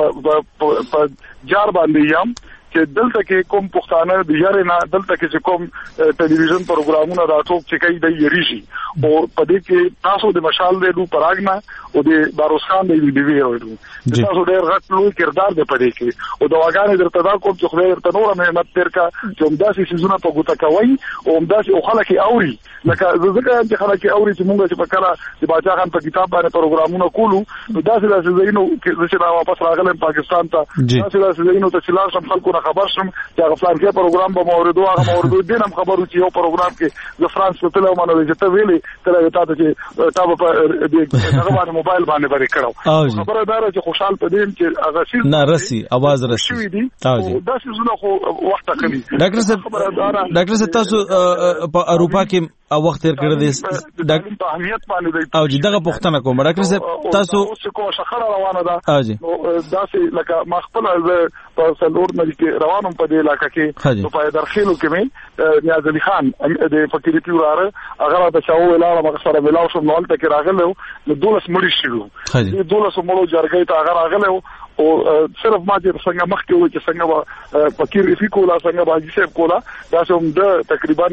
په جار باندې یم چې دلته کې کوم پښتانه د یاره نه دلته کې کوم ټلویزیون پروګرامونه راټوک چې کوي د یریشي او په دې کې تاسو د مشال د پراګنا او د باروس خان د دی وی ورو تاسو ډېر غټ لوی کردار دی په دې کې او د واګانې درته دا کوم چې خدای ورته نور مهمت ترکا چې همداسې سيزونه په ګوته کوي او همداسې او خلک اوري لکه ځکه چې خلک اوري چې موږ چې په کله د باچا خان په کتاب باندې پروګرامونه کولو نو داسې زینو چې دا واپس راغلم پاکستان ته داسې زینو ته چې لازم خلکو خبر شم چې هغه فلان کې پروګرام به موردو هغه موردو دینم خبرو چې یو پروګرام کې د فرانس په تلو باندې چې ته ویلې ته ته چې تا په دغه باندې موبایل باندې باندې کړو خبره دا چې خوشحال پدې چې هغه شي نه راسي आवाज راسي دا څه زونه خو وخت کوي ډاکټر صاحب تاسو په اروپا کې او وخت تیر کړی دی د اهمیت باندې او دغه پښتنه کوم ډاکټر صاحب تاسو کوم شخړه روانه ده نو دا چې لکه ما خپل په سلور نه کې روانم په دې علاقې کې نو په درخیلو کې مې نیاز علي خان د فقيري پیواره هغه د شاو اعلان مغسره ملاو شو نو تل کې راغلو نو 12 مړي شو د 12 مړو جرګې ته هغه راغلو او صرف ما چې څنګه مخ کې و چې څنګه فقير فیکولا څنګه باجی صاحب کولا دا هم د تقریبا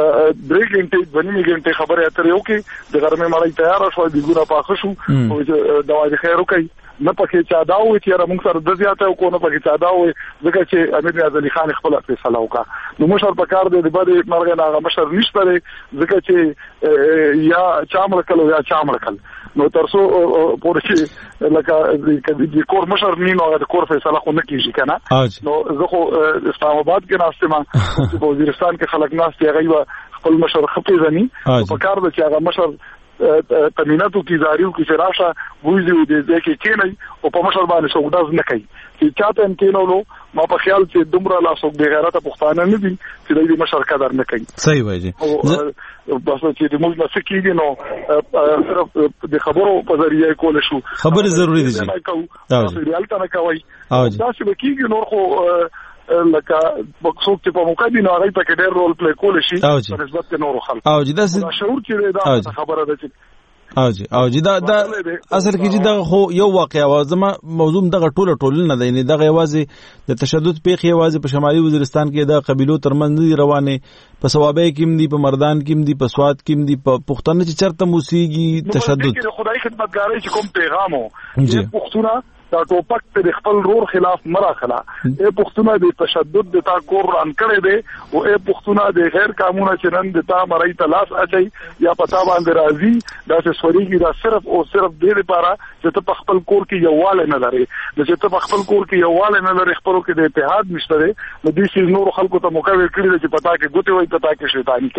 3 غنټه خبره اترې وکي د غرمه مړی تیار شو د ګورا پاخه شو او دواجی خیر وکي نه پکې چا دا و چې موږ سره د زیاته کو نه پکې چا دا و ځکه چې امیر نیاز علي خان خپل فیصله وکړه نو مشر په کار دی د باندې مرګ نه مشر نشته ځکه چې یا چامل کلو یا چامل کل نو ترسو پورې لکه د کور مشر نینو د کور فیصله خو نه کیږي کنه نو زه خو اسلام آباد کې ناستم په وزیرستان کې خلک ناست دی غیبه خپل مشر خپې زني په کار دی چې هغه مشر تمیناتو کی زاریو کی شراشه وځي د دې کې کېنای او په مشر باندې څوک نه کوي چې چاته ان کېنولو ما په خیال چې دومره لا څوک به غیرت پښتانه نه دي چې د دې مشر قدر نه کوي صحیح وایي بس چې د موږ نه کېږي نو صرف د خبرو په ذریعہ کول شو خبره ضروری دي چې ریالته نه کوي دا چې کېږي نور خو لکه څوک چې په موقع دي نو هغه په کې ډېر رول پلی کول شي په نسبت نورو خلکو او دا شعور چې دا خبره ده چې او جی دا اصل کې چې دا خو یو واقعا وازمه موضوع دغه ټول نه دی نه دغه یوازې د تشدد پیښې یوازې په شمالي وزیرستان کې د قبيلو ترمنځ دي روانه په ثوابه کې دي په مردان کې دي په سواد کې دي په پښتون چې چرته موسیقي تشدد خدای خدمتګاري چې کوم پیغام وو چې پښتونه دا ټوپک په خپل رور خلاف مراخلا اے پښتونه د تشدد د تا کور ران کړي دي او اے پښتونه د غیر قانوني چنن د تا مړی تلاش اچي یا پتا باندې راځي دا څه سوريږي دا صرف او صرف د لپاره چې ته خپل کور کې یواله نه لري چې ته خپل کور کې یواله نه لري خپلو کې د اتحاد نشته نو د دې نور خلکو ته مقابل کړي چې پتا کې ګوتې وای پتا کې شیطانی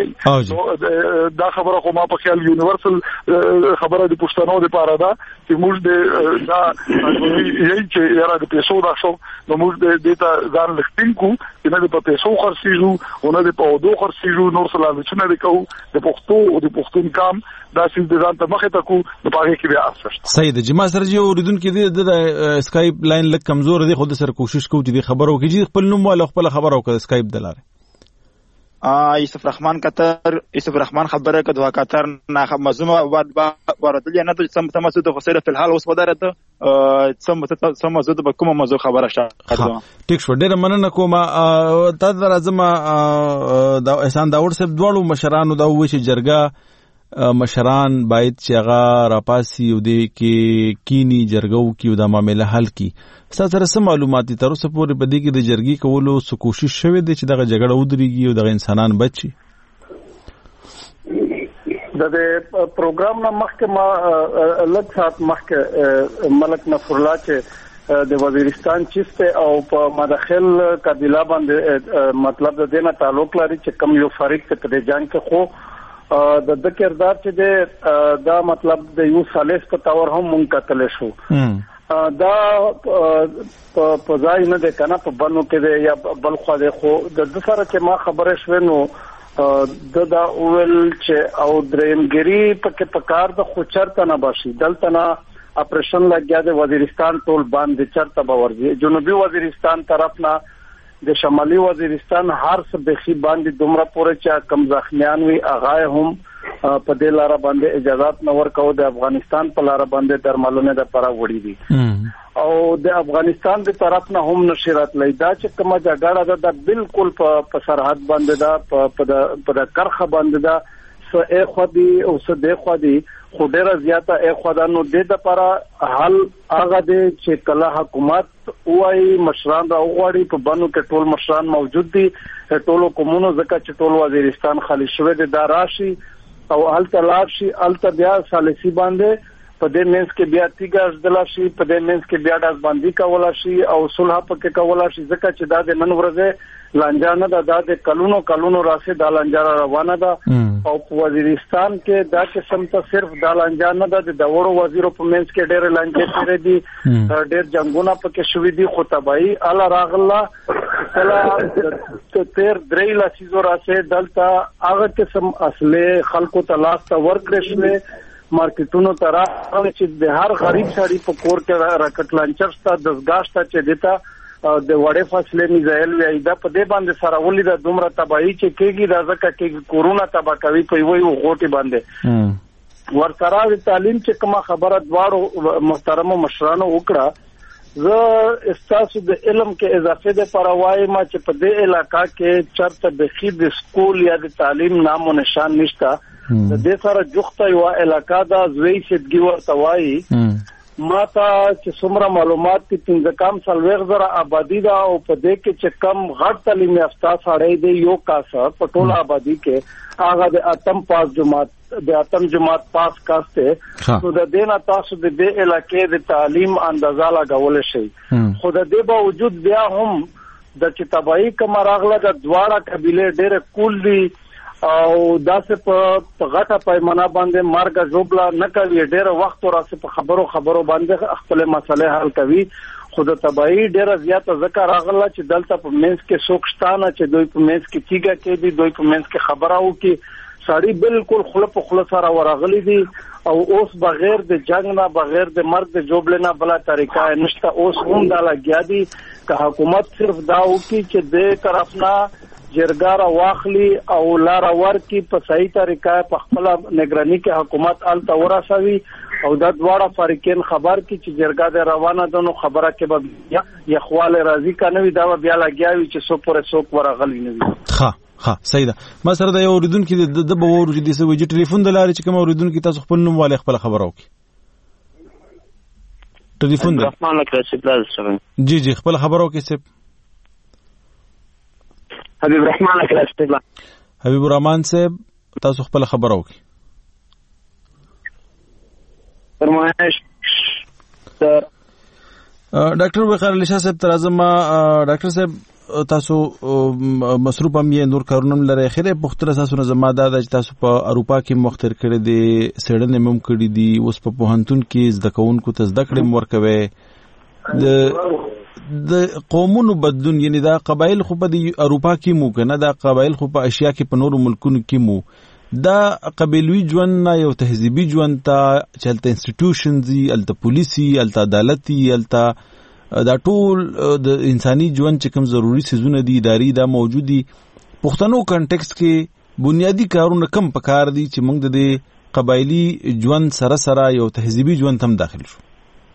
کوي دا خبره خو ما په خیال یونیورسل خبره د پښتنو لپاره ده چې موږ د یی چې یاره د پیسو دا شو نو موږ د ته ځان لختینکو چې نه د پیسو خرڅیږو او نه د پودو خرڅیږو نور سلامونه نه وکړو د پښتو او د پښتون کام دا چې د ځان ته مخه تکو د پاره کې بیا افسوس صحیح د جما سره جو اوریدونکو د اسکایپ لاین لک کمزور دی، خود سره کوشش کوو چې خبرو کې خپل نوم ولا خپل خبرو کې اسکایپ دلاره یوسف رحمان قطر یوسف رحمان خبره که دوا قطر نه مزومه وردلی نه ته سم تمسد خسره په الحال اوس بدرته سم زده به کومه موضوع خبره شاته ټیک شو ډیره مننه کوم تا درازم دا احسان داور صاحب دوړو مشرانو دا وې چې جرګه مشران باید چې هغه راپاسي او د کې کینی جرګو کې د معاملې حل کی سره سم معلوماتي تر اوسه پورې په دې کې د جرګي کولو څه کوشش شوه د چې دغه جګړه ودرېږي او دغه انسانان بچي د پروګرام نه مخکې ما لږ ساعت مخکې ملک نصر الله چې د وزیرستان چیسته او په مداخل قبیله باندې مطلب د دینه تعلق لري چې کم یو فریق ته په جنگ کې خو د کردار چې دا مطلب د یو سالس په تور هم مونږ کتل شو دا په ځای نه ده کنه په بنو کې یا بل خو ده خو د سره چې ما خبره شوه نو دا اول چې او درېمګری په کار د خو چرته نه باشي دلته نه اپریشن لګیا د وزیرستان ټول باندې چرته باورځي جنوبي وزیرستان طرف نه د شمالي وزیرستان هر څه بخي باندې دومره پورې چې کم زخمیان وي اغای هم په دې لار باندې اجازهات نه ورکاو د افغانستان په لار باندې درملونه د پرا وړي دي او د افغانستان د طرف نه هم نشرات لیدا چې کومه جګړه ده بالکل په سرحد باندې ده په د کرخه باندې ده څه خودي او څه د خودي خو ډیره زیاته خدانو د لپاره حل هغه دی چې کله حکومت وای مشران راوغړي په بانو کې ټول مشران موجود دي ټولو کومونو ځکه چې ټول وزیرستان خالی شوی دی دا راشي او الته لاشي الته بیا سالسي باندې په دې منځ کې بیا تیګاز دلاشي په دې منځ کې بیا داس باندې کولا شي او صلح پکې کولا شي ځکه چې دا د نن ورځې لانجانه دا د کلونو راسه د لانجاره روانه ده او په وزیرستان کې دا قسم ته صرف د لانجانه د وړو وزیرو په منځ کې ډېر لانجې تیرې دي ډېر جنگونه پکې شوې دي خو تبعی اعلی راغله کله تیر درې لاسیزو راسه دلته هغه قسم اصله خلکو تلاش ته ورکړل شوې مارکیټونو ته راغلي چې د هر غریب سړي په کور کې راکټ لانچر ستا دزګاشته چې دیتا د وړې فاصله میزایل وی دا په دې باندې سره ولې د دومره تباہي چې کېږي دا ځکه چې کورونا تبا کوي په وی غوټي باندې ورسره د تعلیم چې کومه خبره دواړو محترم مشرانو وکړه زه استاسو د علم کې اضافه د پروايي ما چې په دې علاقہ کې چرته د خید سکول یا د تعلیم نام او نشان نشته د دې سره جوخته یو علاقہ دا زوی شدګي ورته وایي ما ته چې څومره معلومات دي پنځه کم سلويغ زره آبادی دا او په دې کې چې کم غټ تعلیم یافته سړی دی یو کاسه په ټول آبادی کې هغه د اتم جماعت پاس کاسته نو د دینه تاسو د دې علاقې د تعلیم اندازه لګول شي خو د دې باوجود بیا هم د چې تبعی کوم راغله د دواړه قبيله ډېر کول دي او داسې په غټه پیمانه باندې مارګه جوبلا نه کوي ډېر وخت وراسه په خبرو باندې خپل مسلې حل کوي خود تبعی ډېر زیاته ذکر راغله چې دلته په منځ کې سوکشتانه چې دوی په منځ کې کیګه کې دي دوی په منځ کې خبره وکي سړی بالکل خلپ سره ورغلي دي او اوس بغیر د جنگ نه بغیر د مرګ د جوبل نه بلا طریقه نشته اوس هم دا لګیا دي که حکومت صرف دا وکي چې د طرف نه جرګاره واخلي او لار ورکی په صحیح طریقه په خپل نگرانی کې حکومت الته ورسوي او د دواړه فریقین خبر کی چې جرګه د روانه دنو خبره کې به یخواله راضی کنه وي دا بیا لګیاوي چې سو پر سو ورغلی نه وي ها صحیح ده ما سره د یو اوریدونکو د بورو چې د سوي ټلیفون د لارې چې کوم اوریدونکو تاسو خپل نوم والے خپل خبرو کی ټلیفون د رحمان لکه چې جی خپل خبرو کی سپ حبیب الرحمن اکرام حبیب الرحمن صاحب تاسو خپل خبرو کی فرمایش ډاکټر وقار علی شاه صاحب ترازما ډاکټر صاحب تاسو مصروف هم یې نور کارونه لري خیره پختره تاسو نه زما دا چې تاسو په اروپا کې مختر کړی دي سړنه مم کړی دي اوس په پوهنتون کې زده کوونکو ته زده کړې مور کوي د قومونو بدلون، یعنی دا قبایل خو په اروپا کې مو کنه، دا قبایل خو په اشیا کې په نورو ملکونو کې مو، دا قبیلوي ژوند نه یو تهذیبي ژوند ته چلته انسټیټیوشنز دي، الته پولیسي، الته عدالتي، الته دا ټول د انساني ژوند چې کوم ضروري سيزونه دي اداري دا موجود دي. پښتنو کنټیکس کې بنیادی کارونه کم پکار دي چې موږ د قبایلی ژوند سره سره یو تهذیبي ژوند هم داخل شو.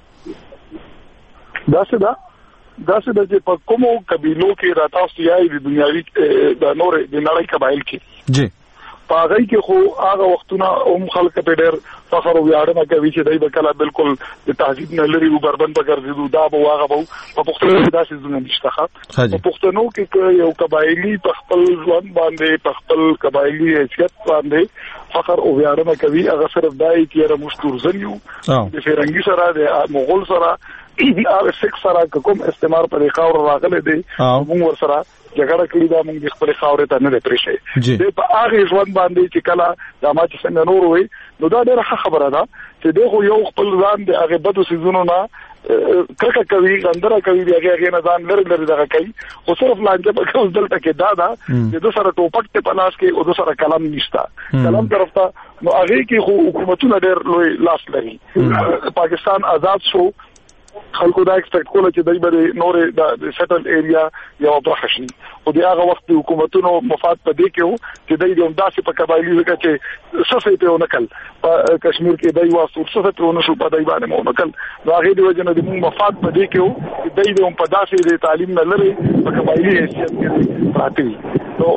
داسې د چې په کومو قبیلو کې راتاوسي یا د دنیاوي د نور د نړۍ قبایل کې جی په هغه کې خو هغه وختونه خلک په ډېر فخر او ویاړنه کوي چې دای په کله بالکل د تهذیب نه لري او بربند بګرځي دا به هغه په پښتنو کې داسې ځونه نشته. په پښتنو کې یو قبایلی په خپل ژوند باندې په خپل قبایلی حیثیت باندې فخر او ویاړنه کوي. هغه صرف دای چې مشتور زنیو د فرنګي سره د مغول سره هغه سیک سره کوم استعمار پر خاور راغله دي موږ ور سره جګړه کړې دا موږ خپل خاورې ته نه پرېښې دي په هغه ژوند باندې چې کله د ما چې څنګه نور وي نو دا ډېره خبره ده چې دغه یو خپل ځان د هغه بدو سيزونو نه کرکه کوي غندره کوي دی هغه نه ځان لري دغه کوي خو صرف لانجه په کوم دلته کې دا چې د سره ټوپک ته پلاس کې او د سره کلام نشتا کلام طرف ته نو هغه کې خو حکومتونه ډېر لوی لاس لري. پاکستان آزاد شو خلکو دا ایکسپیکټ کوله چې دای به نور د سیټل ایریا یو برخه شي او د هغه وخت حکومتونو مفاد په دې کې وو چې دای د داسې په قبایلی ځکه چې سفه په نکل په کشمیر کې دای واسو سفه په نشو په دای باندې مو نکل نو هغه د وجه نه د مفاد په دې کې وو چې دای د په داسې د تعلیم نه لري په قبایلی حیثیت کې پراته نو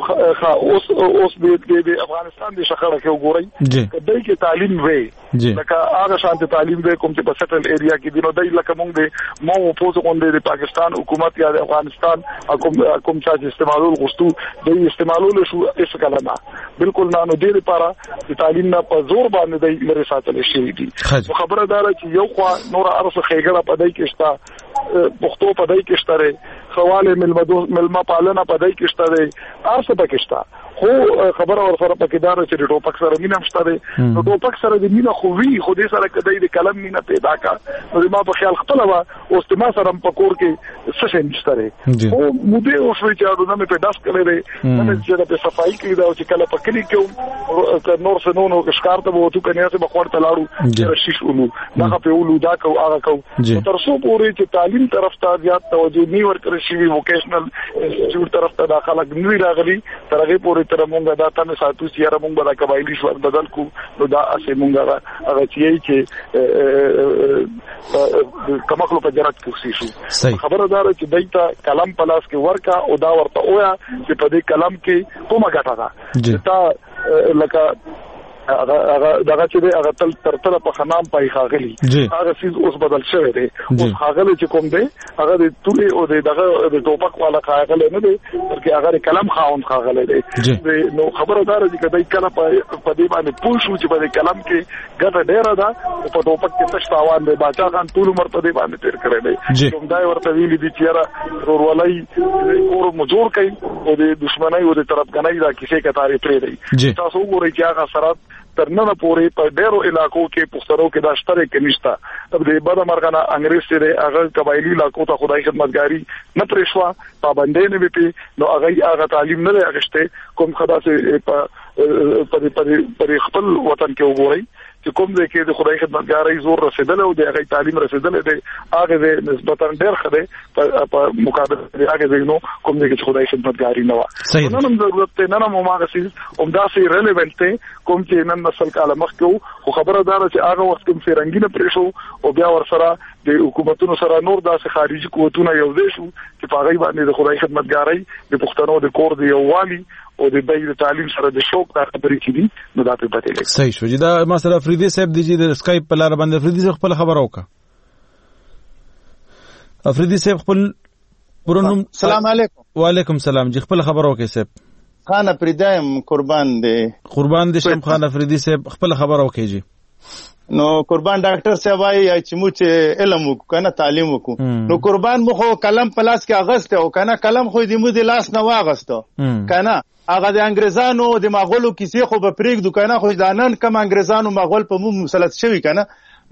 اوس د افغانستان د شخړه کې وګورئ چې دای کې تعلیم وي لکه هغه شانت تعلیم وي کوم چې په سیټل ایریا کې دی نو دای لکه مونږ د مو پوز غونډې د پاکستان حکومت یا د افغانستان کوم چې استعمالول غوښتو د استعمالول شو هیڅ کله نه بالکل نه نو د لپاره د تعلیم نه په زور باندې د لري ساتل شي دي. خبره دار چې یو خوا نور ارسه خېګړه پدای کې شته پښتو پدای کې شته خواله ملما پالنه پدای کې شته ارسه پکې شته خو خبره ور سره پکې دار چې ټوپک سره مینه مشته نو ټوپک سره د مینه خو وی خو دې سره کدی د کلم مینه پیدا کا نو ما په خیال خپل وا او استما سره په کور کې څه نشته خو موږ اوس وی چې دا مې په داس کړې نه چې د صفائی کې دا چې کله په کلی کې نور سنونو ښکار ته وته کنه چې بخور ته لاړو رشیش اولو دا په اولو دا کو هغه کو تر څو پورې چې تعلیم طرف ته زیات توجه نه ورکړي شي ووکیشنل انسټیټیوټ طرف ته داخله نه راغلي ترغه پورې تر مونږه دا تاسو ساتو سیاره مونږ د قبایلی شو بدل کو نو دا اسه مونږه هغه چې کمخلو په جرات کې شو خبره دار چې دایته کلام پلاس کې ورکا او دا ورته اویا چې په دې کلام کې کومه ګټه ده تا لکه هغه دغه چې هغه تل تر په خنام پای خاغلی هغه چیز اوس بدل شوی دی اوس خاغلی چې کوم دی هغه د ټولي او دغه د ټوپک والا خاغلی نه دی بلکې هغه کلام خاون خاغلی دی نو خبردار دي کدی کله په دې باندې پوښو چې په دې کلام کې ګټه ډیره ده په ټوپک کې تش تاوان دی باچا خان ټول عمر په دې باندې تیر کړی دی کوم دای ورته ویلي دي چې ورولای کور مجور کوي او د دشمنی او د طرفګنۍ دا کیسه کتاري پرې دی تاسو وګورئ چې هغه سره تر نن پورې په ډېرو علاقو کې پښتنو کې دا شتره کې نشته د بد مرغنه انګريز سره هغه قبایلی علاقو ته خدای خدمتګاری نه پرېښوا پابندۍ نه وي نو هغه تعلیم نه لغشته کوم خدا سه په خپل وطن کې وګورئ چې کوم ځای کې د خدای خدمتګاری زور رسیدل او د هغه تعلیم رسیدل دی هغه د نسبتا ډېر خده په مقابله د هغه ځای نو کوم ځای کې خدای خدمتګاری نه و نن هم ضرورت ته نن هم هغه سیس عمده سي ریلیونت ته کوم چې نن نسل کاله مخکې خو خبره دار چې هغه وخت کوم فرنګینه پرېښو او بیا ور سره د حکومتونو سره نور داسې خارجي قوتونه یو ځای شو چې په هغه باندې د خدای خدمتګاری د پښتنو د کور دی یووالي او د دې تعلیم سره د شوق د خبرې کې دي نو دا په پته لګي صحیح شو دا مثلا فریدي صاحب دی چې د اسکایپ په لار باندې فریدي خپل خبر اوکا افریدي صاحب خپل پرونم السلام علیکم وعلیکم السلام جی خپل خبر اوکا صاحب خان افریدایم قربان دی شم خان افریدي صاحب خپل خبر اوکا جی نو قربان ډاکټر صاحب وايي چې موږ علم وکړو کنه تعلیم وکړو نو قربان مخ کلم پلاس کې اغسته او کنه کلم خو دې مو د لاس نه واغسته کنه هغه د انګريزانو د مغولو کیسې خو په پریک دکانه خو ځانن کم انګريزانو مغول په مو مسلط شوی کنه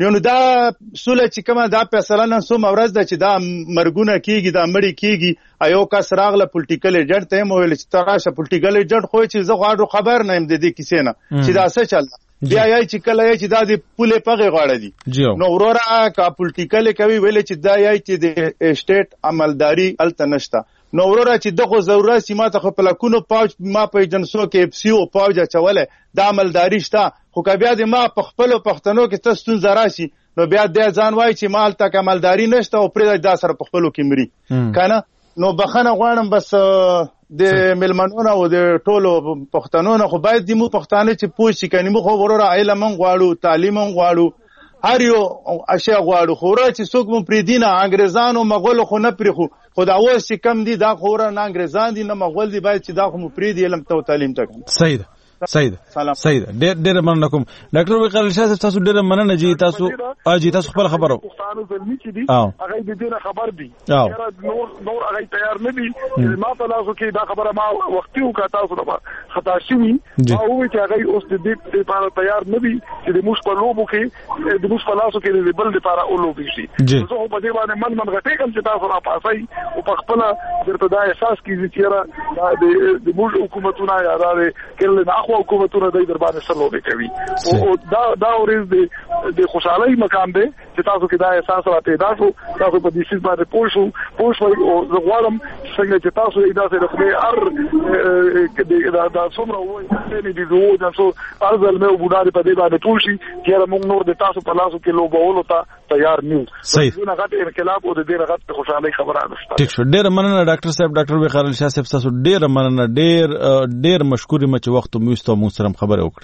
نو دا سوله چې کومه دا فیصله نن څومره ورځ ده چې دا مرګونه کیږي دا مړی کیږي ایو کس راغله پولیټیکل ایجنټ ته مو ویل چې تراشه پولیټیکل ایجنټ خو چې زه غواړم خبر نه يم د دې کیسې نه چې دا څه چل بیا یې چې کله یې چې دا د پوله پغه غاړه دي نو ورورا کا پولیټیکل کوي ویل چې دا یې چې د سټیټ عملداري الته نشته نو ورورا چې دغه ضرورت سیمه ته خپل کونو پاوج ما په جنسو کې اف سی او پاوج چوله دا عملداري شته خو بیا د ما په خپل پښتنو کې تاسو زراشي نو بیا د ځان وای چې مال تک عملداري نشته او پرې دا سره په خپلو کې مري کنه نو بخنه غواړم بس د ملمنونو او د ټولو پښتنونو خو باید د مو پښتانه چې پوه شي کني مو خو ورور علم غواړو تعلیم غواړو هر یو اشیاء غواړو خو را چې څوک مو پرې دینه انګريزانو مغول خو نه پرې خو دا اوس چې کم دي دا خو نه انګريزان دي نه مغول دي باید چې دا خو مو پرې دی علم ته تعلیم ته صحیح ده ډېر مننه کوم ډاکټر وقار شاه صاحب تاسو ډېر مننه جی تاسو خپل خبرو پښتانه زلمی چې دي هغه د دې خبر دي نور هغه تیار نه دي ما په لاسو کې دا خبره ما وختي وکړه تاسو نه خطا شوی او چې هغه اوس د دې لپاره تیار نه دي چې د موږ په لوبو کې د موږ په لاسو کې د بل لپاره اولوبي شي زه په دې باندې من غټې کوم چې تاسو را پاسای او په خپل درته دا احساس کیږي چې د موږ حکومتونه یا دا کله نه حکومتونه د دربار سره لوبي کوي او دا ورځ د خوشحالي مقام دی چې تاسو کې دا احساس راته تاسو په دې څه باندې پوښو او زغوالم څنګه چې تاسو دا سره خو هر دا څومره وایي چې دې دوه تاسو ارزل مې وګړي په دې باندې پوښي چې موږ نور د تاسو په لاسو کې لوبولو ته تیار نیو صحیح نه غټ انقلاب او د دې غټ خوشحالي خبره نشته ټیک شو ډېر مننه ډاکټر صاحب ډاکټر وقار شاه صاحب تاسو ډېر مننه ډېر مشکور یم چې وخت مو ستو مو سره خبره وکړه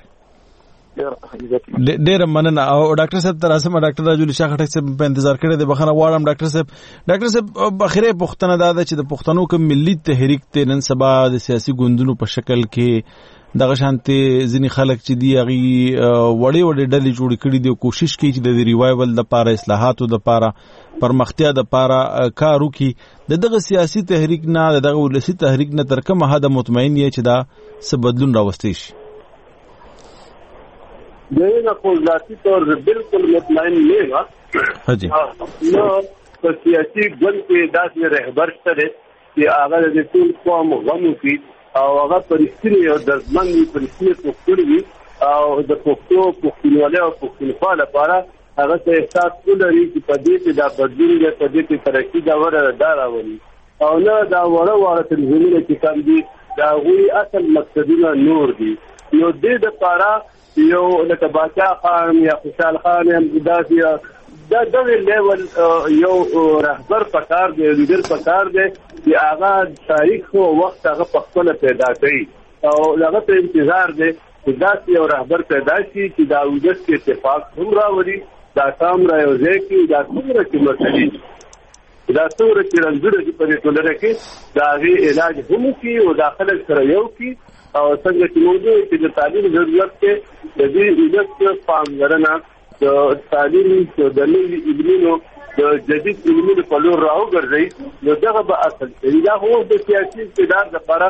ډېر مننه او ډاکټر صاحب تر اوسه ډاکټر راجول شاه خټک صاحب په انتظار کړی دی بخنه غواړم ډاکټر صاحب اخیره پښتنه دا چې د پښتنو کوم ملي تحریک ته نن سبا د سیاسي ګوندونو په شکل کې دغه شانتي ځینی خلک چې دی هغه وړي ډلې جوړ کړي دي کوشش کوي چې د ریوایول د لپاره اصلاحاتو د لپاره پرمختیا د لپاره کار وکړي دغه سیاسي تحریک نه دغه ولسی تحریک نه تر کومه حد مطمئن یې چې دا څه بدلون راوستي شي دغه خو ذاتي طور بالکل مطمئن نه و حاجی نو په سیاسي ګوند کې داسې رهبر سره چې هغه د ټول قوم غمو کې او هغه پرېستنی او درمن پرېستنی پوښتنه او د پښتونولۍ او پښتونخوا لپاره هغه ته احساس ولري چې په دې کې دا بدلون دی په دې کې ترقی دا راوړي او نه دا وړه تنظیمونه چې کوم دي دا غوي اصل مقصدونه نور دي یو دې د لپاره یو لکه باچا خان یا خوشحال خان هم دا دغه لیول یو رهبر پکار دی لیډر پکار دی چې هغه تاریخ او وخت هغه په خپل پیدا کوي او هغه ته انتظار دی چې دا یو رهبر پیدا شي چې دا وجود کې اتفاق هم راوړي دا کام راوځي چې دا څومره چې مسلې دا څومره چې رنځره چې په ټولنه کې دا غي علاج هم کوي او داخله سره یو کوي او څنګه چې موږ چې د تعلیم ضرورت کې د دې علت پاملرنه د تعلیم د نوي علمونو د جدید علمونو په لور راوګرځي نو دغه به اصل دی دا هو د سیاسي استعداد لپاره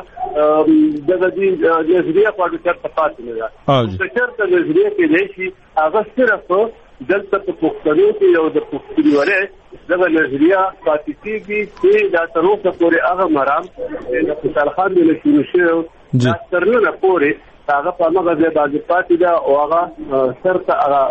دغه دې نظریه په اړه څه پاتې نه ده چې چېرته نظریه کې نشي هغه صرف دلته په پښتنو کې یو د پښتونولۍ دغه نظریه پاتې کېږي چې دا تر اوسه پورې هغه مرام د خوشحال خان د شروع شوی دا ترنه پورې هغه په هغه ځای باندې پاتې ده او هغه سرته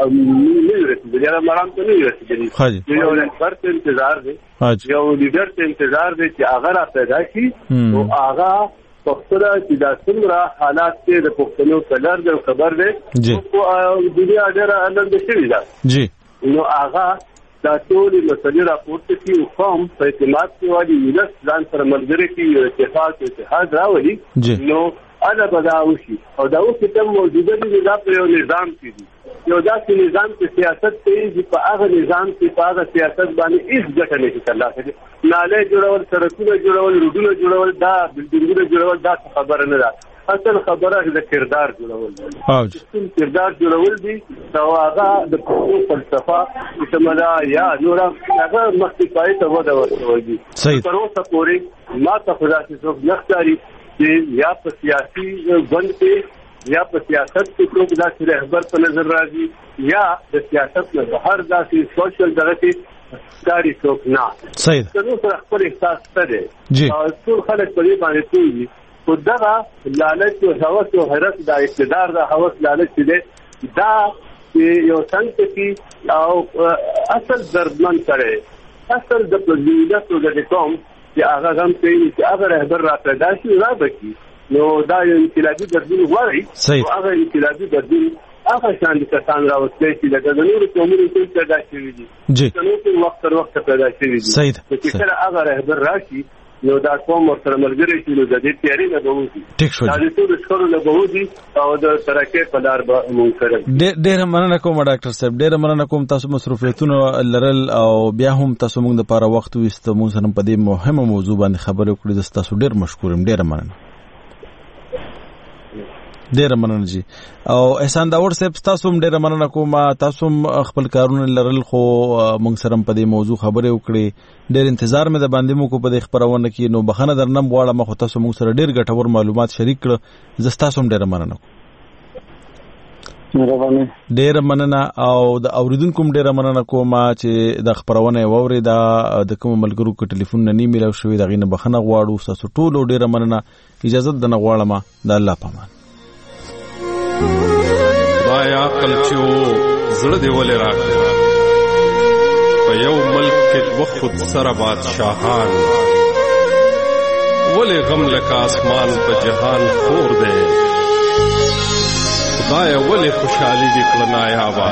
نه رسېدلی هغه مرام ته نه رسېدلی یو رهبر ته انتظار دی یو لیډر ته انتظار دی چې هغه را پیدا شي او هغه پښتنه چې دا څومره حالات کې د پښتنو کلر دی خبر دی او دنیا ډېره اندازه شوې ده نو هغه دا ټول مسلې راپورته کوي او قوم په اعتماد کې والی ولس ځان سره ملګری کوي یو اتحاد راولي نو انا بداوشي او دا اوس کوم موجوده دي دا په یو نظام کې دي یو داسې نظام کې سیاست کوي چې په هغه نظام کې په هغه سیاست باندې هیڅ ګټه نشي ترلاسه کېدای نالې جوړول سړکونه جوړول روډونه جوړول دا بلډینګونه جوړول دا خبره نه ده اصل خبره د کردار جوړول دي کردار جوړول دي دا هغه د پښتو فلسفه چې مدا یا نور هغه مخکې پای ته وده ورکوي تر اوسه پورې ما ته خدای څخه نختاري چې یا په سیاسي ګوند کې یا په سیاست کې څوک داسې رهبر په نظر راځي یا د سیاست نه بهر داسې سوشل دغه کې کاری څوک نه. صحیح ده نو سره خپل احساس ته ټول خلک په دې باندې پوهېږي خو دغه لالچ او هوس او حرص د اقتدار د هوس لالچ دی دا یو څنګه کې او اصل دردمن کړي اصل د پرځینه څو د کوم چې هغه هم چې هغه رهبر را پیدا شي را بکی نو دا یو انقلابي بدلون غواړي او هغه انقلابي بدلون هغه شان د کسان راوستي چې د نورو قومونو څخه پیدا شوي دي چې وخت تر وخت پیدا شوي دي چې کله هغه رهبر راشي نو دا قوم ورسره ملګری شي نو د دې تیاری نه بوځي دا د ټول څورو نه بوځي او د ترکه په لار به مونږ سره ډېر مننه کوم ډاکټر صاحب ډېر مننه کوم تاسو مصروفیتونه لرل او بیا هم تاسو موږ د لپاره وخت وست مونږ سره په دې مهمه موضوع باندې خبرې وکړې تاسو ډېر مشکور یم ډېر مننه ډېر مننه جی او احسان داور صاحب تاسو هم ډېر مننه کوم تاسو خپل کارونه لرل خو موږ سره په دې موضوع خبرې وکړې ډېر انتظار مې د باندې مو کو په دې خبرونه کې نو بخنه درنم غواړم خو تاسو موږ سره ډېر ګټور معلومات شریک کړ زه تاسو هم ډېر مننه ډېر مننه او د اوریدونکو هم ډېر مننه کوم چې د خبرونه ووري د کوم ملګرو کو ټلیفون نه نیمه شوې دغه نه بخنه غواړو تاسو ټول ډېر مننه اجازه د نه غواړم د الله پامان خدایا عقل چې زړه دی ولې راکړه په یو ملک کې وخت سره بادشاہان ولې غم لکه اسمان په جهان خور دی خدایا ولې خوشحالي دې کړه نایابه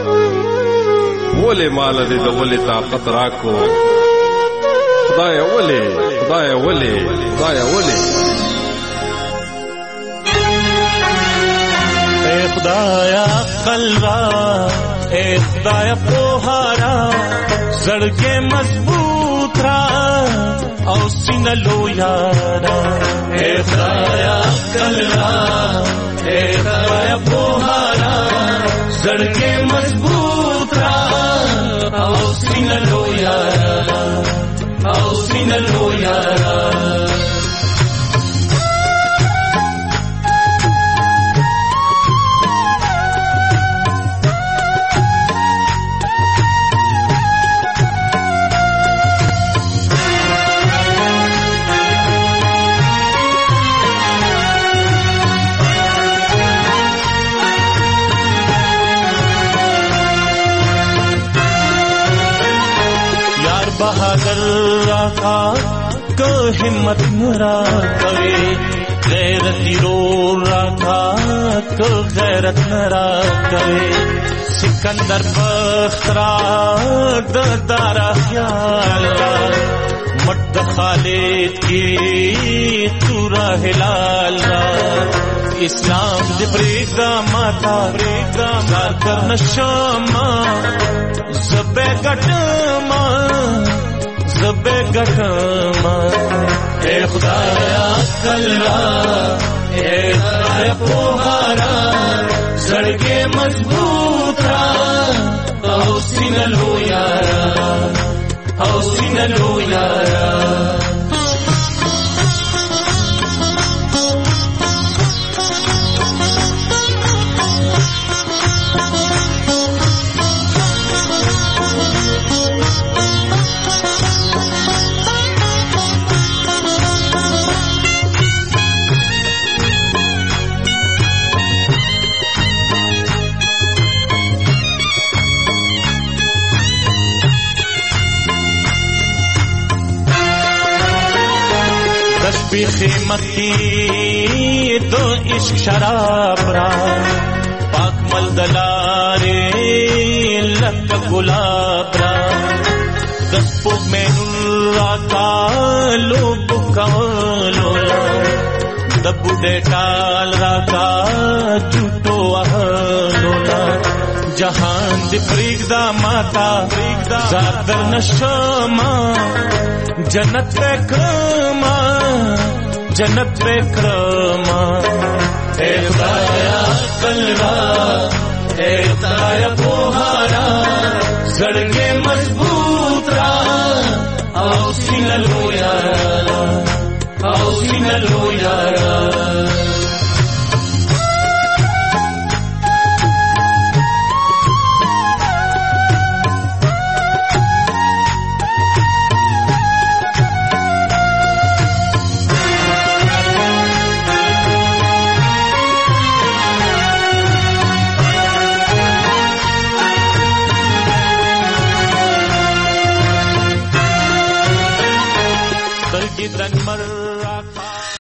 ولې مال دې د ولې طاقت راکو خدایا ولې خدایا ولې خدایا ولې خدایا قلبا اے خدایا پوهارا زړګې مضبوط را او سینه لویارا اے خدایا قلبا اے خدایا پوهارا زړګې مضبوط را او سینه لویارا او سینه لویارا बहादुर राखा को हिम्मत नरा करे गैरती रो राखा को गैरत नरा करे सिकंदर बख्तरा दारा ख्याल मट खालिद की तूरा हिलाल इस्लाम दे प्रेगा माता प्रेगा मार कर नशमा ज़बे गटमा ज़बे गटमा ए खुदाया कलरा ए खुदाया पोहारा सड़के मजबूत रा औसीन लो यारा औसीन लो यारा खिमती दो इश्क शराब रा पाक मल दलारे लक गुलाब रा दस्पो में नुरा का लोब कवलोला दबुडे टाल रा का झूठो अहलोला जहान दी प्रीगदा माता जातर नशमा जन्नत पे क्रमा जन्नत पे क्रमा ए खुदाया कलरा ए खुदाया पोहारा सड़के मजबूत रा औसीन लो यारा औसीन लो यारा